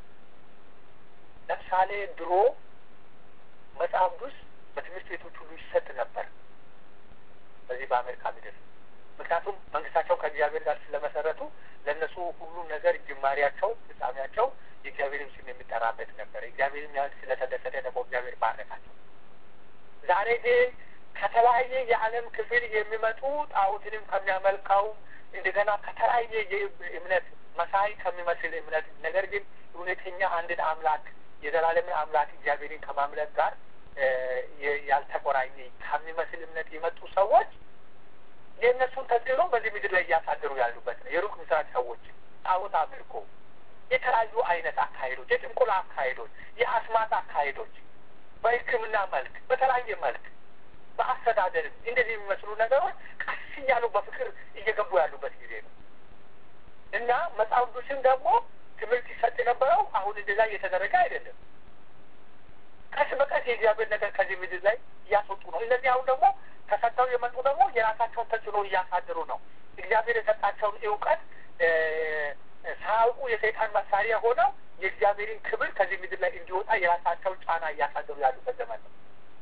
ለምሳሌ ድሮ መጽሐፍ ቅዱስ በትምህርት ቤቶች ሁሉ ይሰጥ ነበር በዚህ በአሜሪካ ምድር። ምክንያቱም መንግስታቸው ከእግዚአብሔር ጋር ስለመሰረቱ ለእነሱ ሁሉም ነገር ጅማሬያቸው ፍጻሜያቸው የእግዚአብሔርን ስም የሚጠራበት ነበር። እግዚአብሔርን ያህል ስለተደሰተ ደግሞ እግዚአብሔር ባረካቸው። ዛሬ ግን ከተለያየ የዓለም ክፍል የሚመጡ ጣዖትንም ከሚያመልካው እንደገና ከተለያየ የእምነት መሳይ ከሚመስል እምነት ነገር ግን እውነተኛ አንድን አምላክ የዘላለምን አምላክ እግዚአብሔርን ከማምለክ ጋር ያልተቆራኘ ከሚመስል እምነት የመጡ ሰዎች የእነሱን ተጽዕኖ በዚህ ምድር ላይ እያሳደሩ ያሉበት ነው። የሩቅ ምስራቅ ሰዎች ጣዖት አምልኮ፣ የተለያዩ አይነት አካሄዶች፣ የጥንቆላ አካሄዶች፣ የአስማት አካሄዶች በሕክምና መልክ በተለያየ መልክ በአስተዳደርም እንደዚህ የሚመስሉ ነገሮች ቀስ እያሉ በፍቅር እየገቡ ያሉበት ጊዜ ነው እና መጽሐፍ ቅዱስም ደግሞ ትምህርት ይሰጥ የነበረው አሁን እንደዛ እየተደረገ አይደለም። ቀስ በቀስ የእግዚአብሔር ነገር ከዚህ ምድር ላይ እያስወጡ ነው። እነዚህ አሁን ደግሞ ተሰጥተው የመጡ ደግሞ የራሳቸውን ተጽዕኖ እያሳደሩ ነው። እግዚአብሔር የሰጣቸውን እውቀት ሳያውቁ የሰይጣን መሳሪያ ሆነው የእግዚአብሔርን ክብር ከዚህ ምድር ላይ እንዲወጣ የራሳቸውን ጫና እያሳደሩ ያሉበት ዘመን ነው።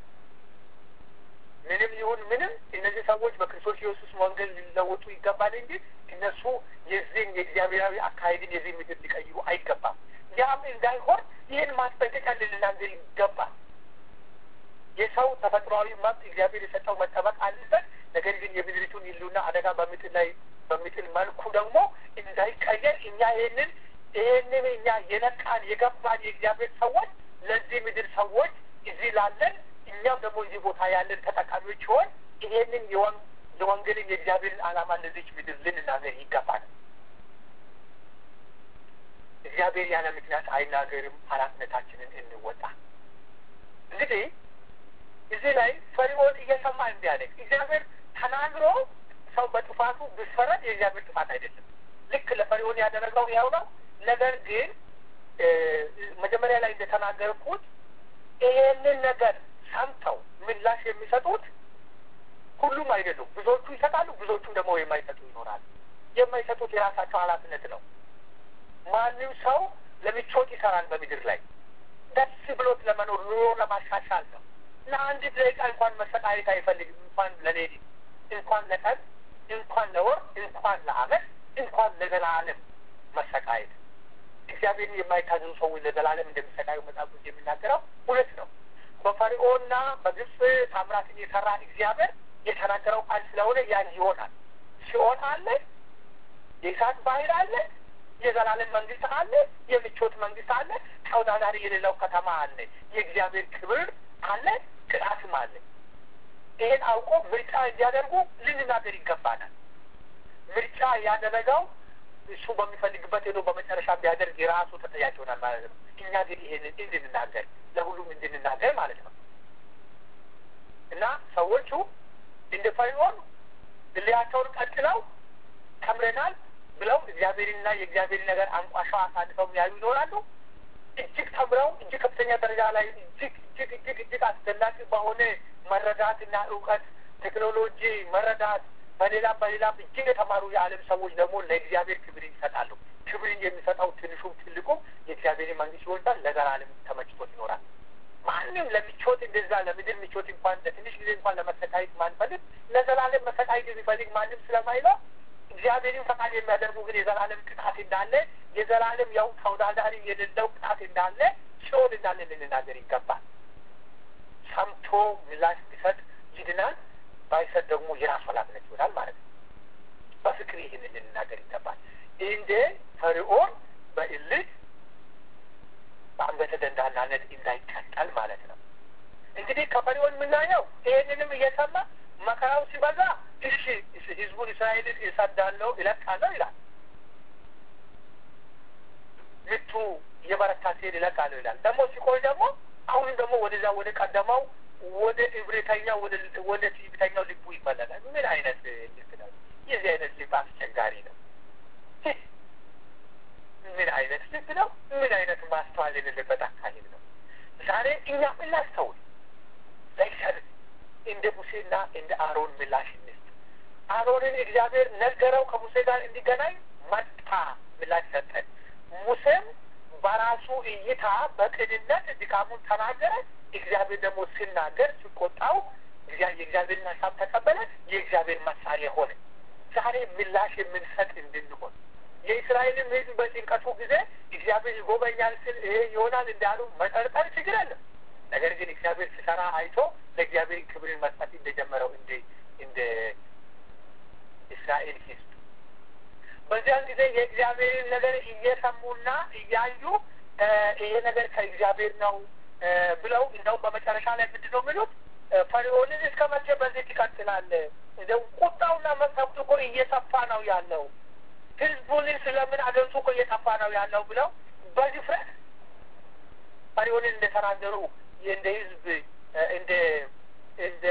ምንም ይሁን ምንም እነዚህ ሰዎች በክርስቶስ ኢየሱስ ወንጌል ሊለወጡ ይገባል እንጂ እነሱ የዚህን የእግዚአብሔራዊ አካሄድን የዚህ ምድር ሊቀይሩ አይገባም። ያም እንዳይሆን ይህን ማስጠንቀቂያ ልንናገር ይገባል። የሰው ተፈጥሯዊ መብት እግዚአብሔር የሰጠው መጠበቅ አለበት። ነገር ግን የምድሪቱን ሕልውና አደጋ በሚጥል ላይ በሚጥል መልኩ ደግሞ እንዳይቀየር እኛ ይህንን ይህንን እኛ የነቃን የገባን የእግዚአብሔር ሰዎች ለዚህ ምድር ሰዎች እዚህ ላለን እኛም ደግሞ እዚህ ቦታ ያለን ተጠቃሚዎች ሲሆን ይሄንን የወንጌልን የእግዚአብሔርን ዓላማ ለዚች ምድር ልንናገር ይገባል። እግዚአብሔር ያለ ምክንያት አይናገርም። ኃላፊነታችንን እንወጣ። እንግዲህ እዚህ ላይ ፈርዖን እየሰማ እንዲያለቅ እግዚአብሔር ተናግሮ ሰው በጥፋቱ ቢፈረድ የእግዚአብሔር ጥፋት አይደለም። ልክ ለፈርዖን ያደረገው ያው ነው። ነገር ግን መጀመሪያ ላይ እንደተናገርኩት ይሄንን ነገር ሰምተው ምላሽ የሚሰጡት ሁሉም አይደሉም። ብዙዎቹ ይሰጣሉ፣ ብዙዎቹ ደግሞ የማይሰጡ ይኖራሉ። የማይሰጡት የራሳቸው ኃላፊነት ነው። ማንም ሰው ለምቾት ይሰራል በምድር ላይ ደስ ብሎት ለመኖር ኑሮ ለማሻሻል ነው። ለአንድ ደቂቃ እንኳን መሰቃየት አይፈልግም። እንኳን ለሌሊት፣ እንኳን ለቀን፣ እንኳን ለወር፣ እንኳን ለዓመት፣ እንኳን ለዘላለም መሰቃየት። እግዚአብሔርን የማይታዘዙ ሰዎች ለዘላለም እንደሚሰቃዩ መጽሐፍ ቅዱስ የሚናገረው እውነት ነው። በፈርዖንና በግብፅ ታምራትን የሰራ እግዚአብሔር የተናገረው ቃል ስለሆነ ያን ይሆናል። ሲሆን አለ፣ የእሳት ባህር አለ፣ የዘላለም መንግስት አለ፣ የምቾት መንግስት አለ፣ ተወዳዳሪ የሌለው ከተማ አለ፣ የእግዚአብሔር ክብር አለ፣ ቅጣትም አለ። ይሄን አውቆ ምርጫ እንዲያደርጉ ልንናገር ይገባናል። ምርጫ ያደረገው እሱ በሚፈልግበት ሄዶ በመጨረሻ ቢያደርግ የራሱ ተጠያቂ ይሆናል ማለት ነው። እኛ ግን ይሄንን እንድንናገር ለሁሉም እንድንናገር ማለት ነው እና ሰዎቹ እንደ ፈርዖን ልያቸውን ቀጥለው ተምረናል ብለው እግዚአብሔርንና የእግዚአብሔርን ነገር አንቋሻው አሳልፈው የሚያዩ ይኖራሉ። እጅግ ተምረው እጅግ ከፍተኛ ደረጃ ላይ እጅግ እጅግ እጅግ እጅግ አስደናቂ በሆነ መረዳትና እውቀት ቴክኖሎጂ መረዳት በሌላ በሌላ እጅግ የተማሩ የዓለም ሰዎች ደግሞ ለእግዚአብሔር ክብርን ይሰጣሉ። ክብርን የሚሰጠው ትንሹም ትልቁም የእግዚአብሔርን መንግስት ይወዳል፣ ለዘላለም ተመችቶት ይኖራል። ማንም ለምቾት እንደዛ ለምድር ምቾት እንኳን ለትንሽ ጊዜ እንኳን ለመሰቃየት ማንፈልግ ለዘላለም መሰቃየት የሚፈልግ ማንም ስለማይለው እግዚአብሔርን ፈቃድ የሚያደርጉ ግን የዘላለም ቅጣት እንዳለ የዘላለም ያው ተወዳዳሪ የሌለው ቅጣት እንዳለ ሲሆን እንዳለ ልንናገር ይገባል። ሰምቶ ምላሽ ቢሰጥ ይድናል፣ ባይሰጥ ደግሞ የራሱ ኃላፊነት ይሆናል ማለት ነው። በፍቅር ይህን ልንናገር ይገባል። እንደ ፈርዖን በእልህ በአንገተ ደንዳናነት እንዳይቀጠል ማለት ነው። እንግዲህ ከፈርዖን የምናየው ይህንንም እየሰማ መከራው ሲበዛ እሺ ህዝቡን እስራኤልን እሰዳለሁ እለቃለሁ ይላል። ምቱ የበረታ ሲሄድ እለቃለሁ ይላል። ደግሞ ሲቆይ ደግሞ አሁንም ደግሞ ወደዛ ወደ ቀደመው ወደ እብሪተኛው ወደ ወደ ትዕቢተኛው ልቡ ይመለሳል። ምን አይነት ልብ ነው? የዚህ አይነት ልብ አስቸጋሪ ነው። ምን አይነት ልብ ነው? ምን አይነት ማስተዋል የሌለበት አካሄድ ነው? ዛሬ እኛ እናስተውል። ለእግዚአብሔር እንደ ሙሴና እንደ አሮን ምላሽ እንስጥ። አሮንን እግዚአብሔር ነገረው ከሙሴ ጋር እንዲገናኝ መጣ፣ ምላሽ ሰጠን። ሙሴም በራሱ እይታ በቅንነት ድካሙን ተናገረ። እግዚአብሔር ደግሞ ሲናገር ሲቆጣው የእግዚአብሔርን ሀሳብ ተቀበለ፣ የእግዚአብሔር መሳሪያ ሆነ። ዛሬ ምላሽ የምንሰጥ እንድንሆን የእስራኤልን ሕዝብ በጭንቀቱ ጊዜ እግዚአብሔር ይጎበኛል ስል ይሄ ይሆናል እንዳሉ መጠርጠር ችግር አለ። ነገር ግን እግዚአብሔር ሲሰራ አይቶ ለእግዚአብሔር ክብርን መስጠት እንደጀመረው እንደ እንደ እስራኤል ሕዝብ በዚያን ጊዜ የእግዚአብሔርን ነገር እየሰሙና እያዩ ይሄ ነገር ከእግዚአብሔር ነው ብለው እንደው በመጨረሻ ላይ ምንድን ነው የሚሉት? ፈርዖንን እስከ መቼ በዚህ ትቀጥላለህ? እንደው ቁጣውና መቅሰፍቱ እኮ እየሰፋ ነው ያለው፣ ህዝቡን ስለምን አገንቱ እኮ እየጠፋ ነው ያለው ብለው በድፍረት ፈርዖንን እንደተናገሩ እንደ ህዝብ እንደ እንደ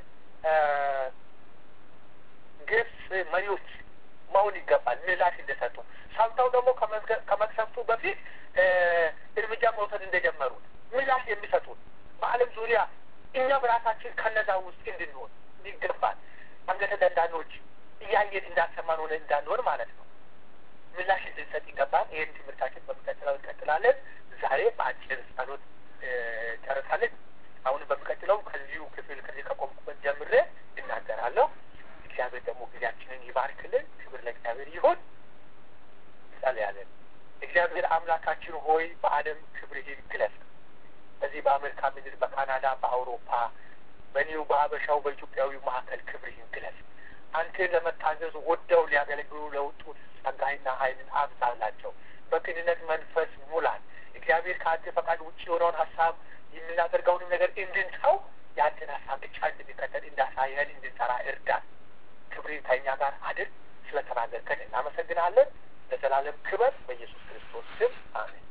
ግብፅ መሪዎች መሆን ይገባል። ምላሽ እንደሰጡ ሰምተው ደግሞ ከመቅሰፍቱ በፊት እርምጃ መውሰድ እንደጀመሩት ምላሽ የሚሰጡት በዓለም ዙሪያ እኛም ራሳችን ከነዛ ውስጥ እንድንሆን ይገባል። አንገተ ደንዳኖች እያየን እንዳሰማን ሆነ እንዳንሆን ማለት ነው። ምላሽ እንድንሰጥ ይገባል። ይህን ትምህርታችን በሚቀጥለው እንቀጥላለን። ዛሬ በአጭር ጸሎት ጨርሳለን። አሁን በሚቀጥለው ከዚሁ ክፍል ከዚህ ከቆምኩበት ጀምሬ እናገራለሁ። እግዚአብሔር ደግሞ ጊዜያችንን ይባርክልን። ክብር ለእግዚአብሔር ይሁን። ጸልያለን። እግዚአብሔር አምላካችን ሆይ በዓለም ክብርህን ግለጽ። በዚህ በአሜሪካ ምድር፣ በካናዳ፣ በአውሮፓ፣ በኒው በሀበሻው በኢትዮጵያዊው መካከል ክብርህን ግለጽ። አንተን ለመታዘዝ ወደው ሊያገለግሉ ለወጡት ጸጋይና ኃይልን አብዛላቸው። በቅንነት መንፈስ ሙላን። እግዚአብሔር ከአንተ ፈቃድ ውጭ የሆነውን ሀሳብ የምናደርገውንም ነገር እንድንተው የአንተን ሀሳብ ብቻ እንድንከተል እንዳሳየን እንድንሰራ እርዳን። ክብርን ከእኛ ጋር አድር። ስለተናገርከን እናመሰግናለን። ለዘላለም ክብር በኢየሱስ ክርስቶስ ስም አሜን።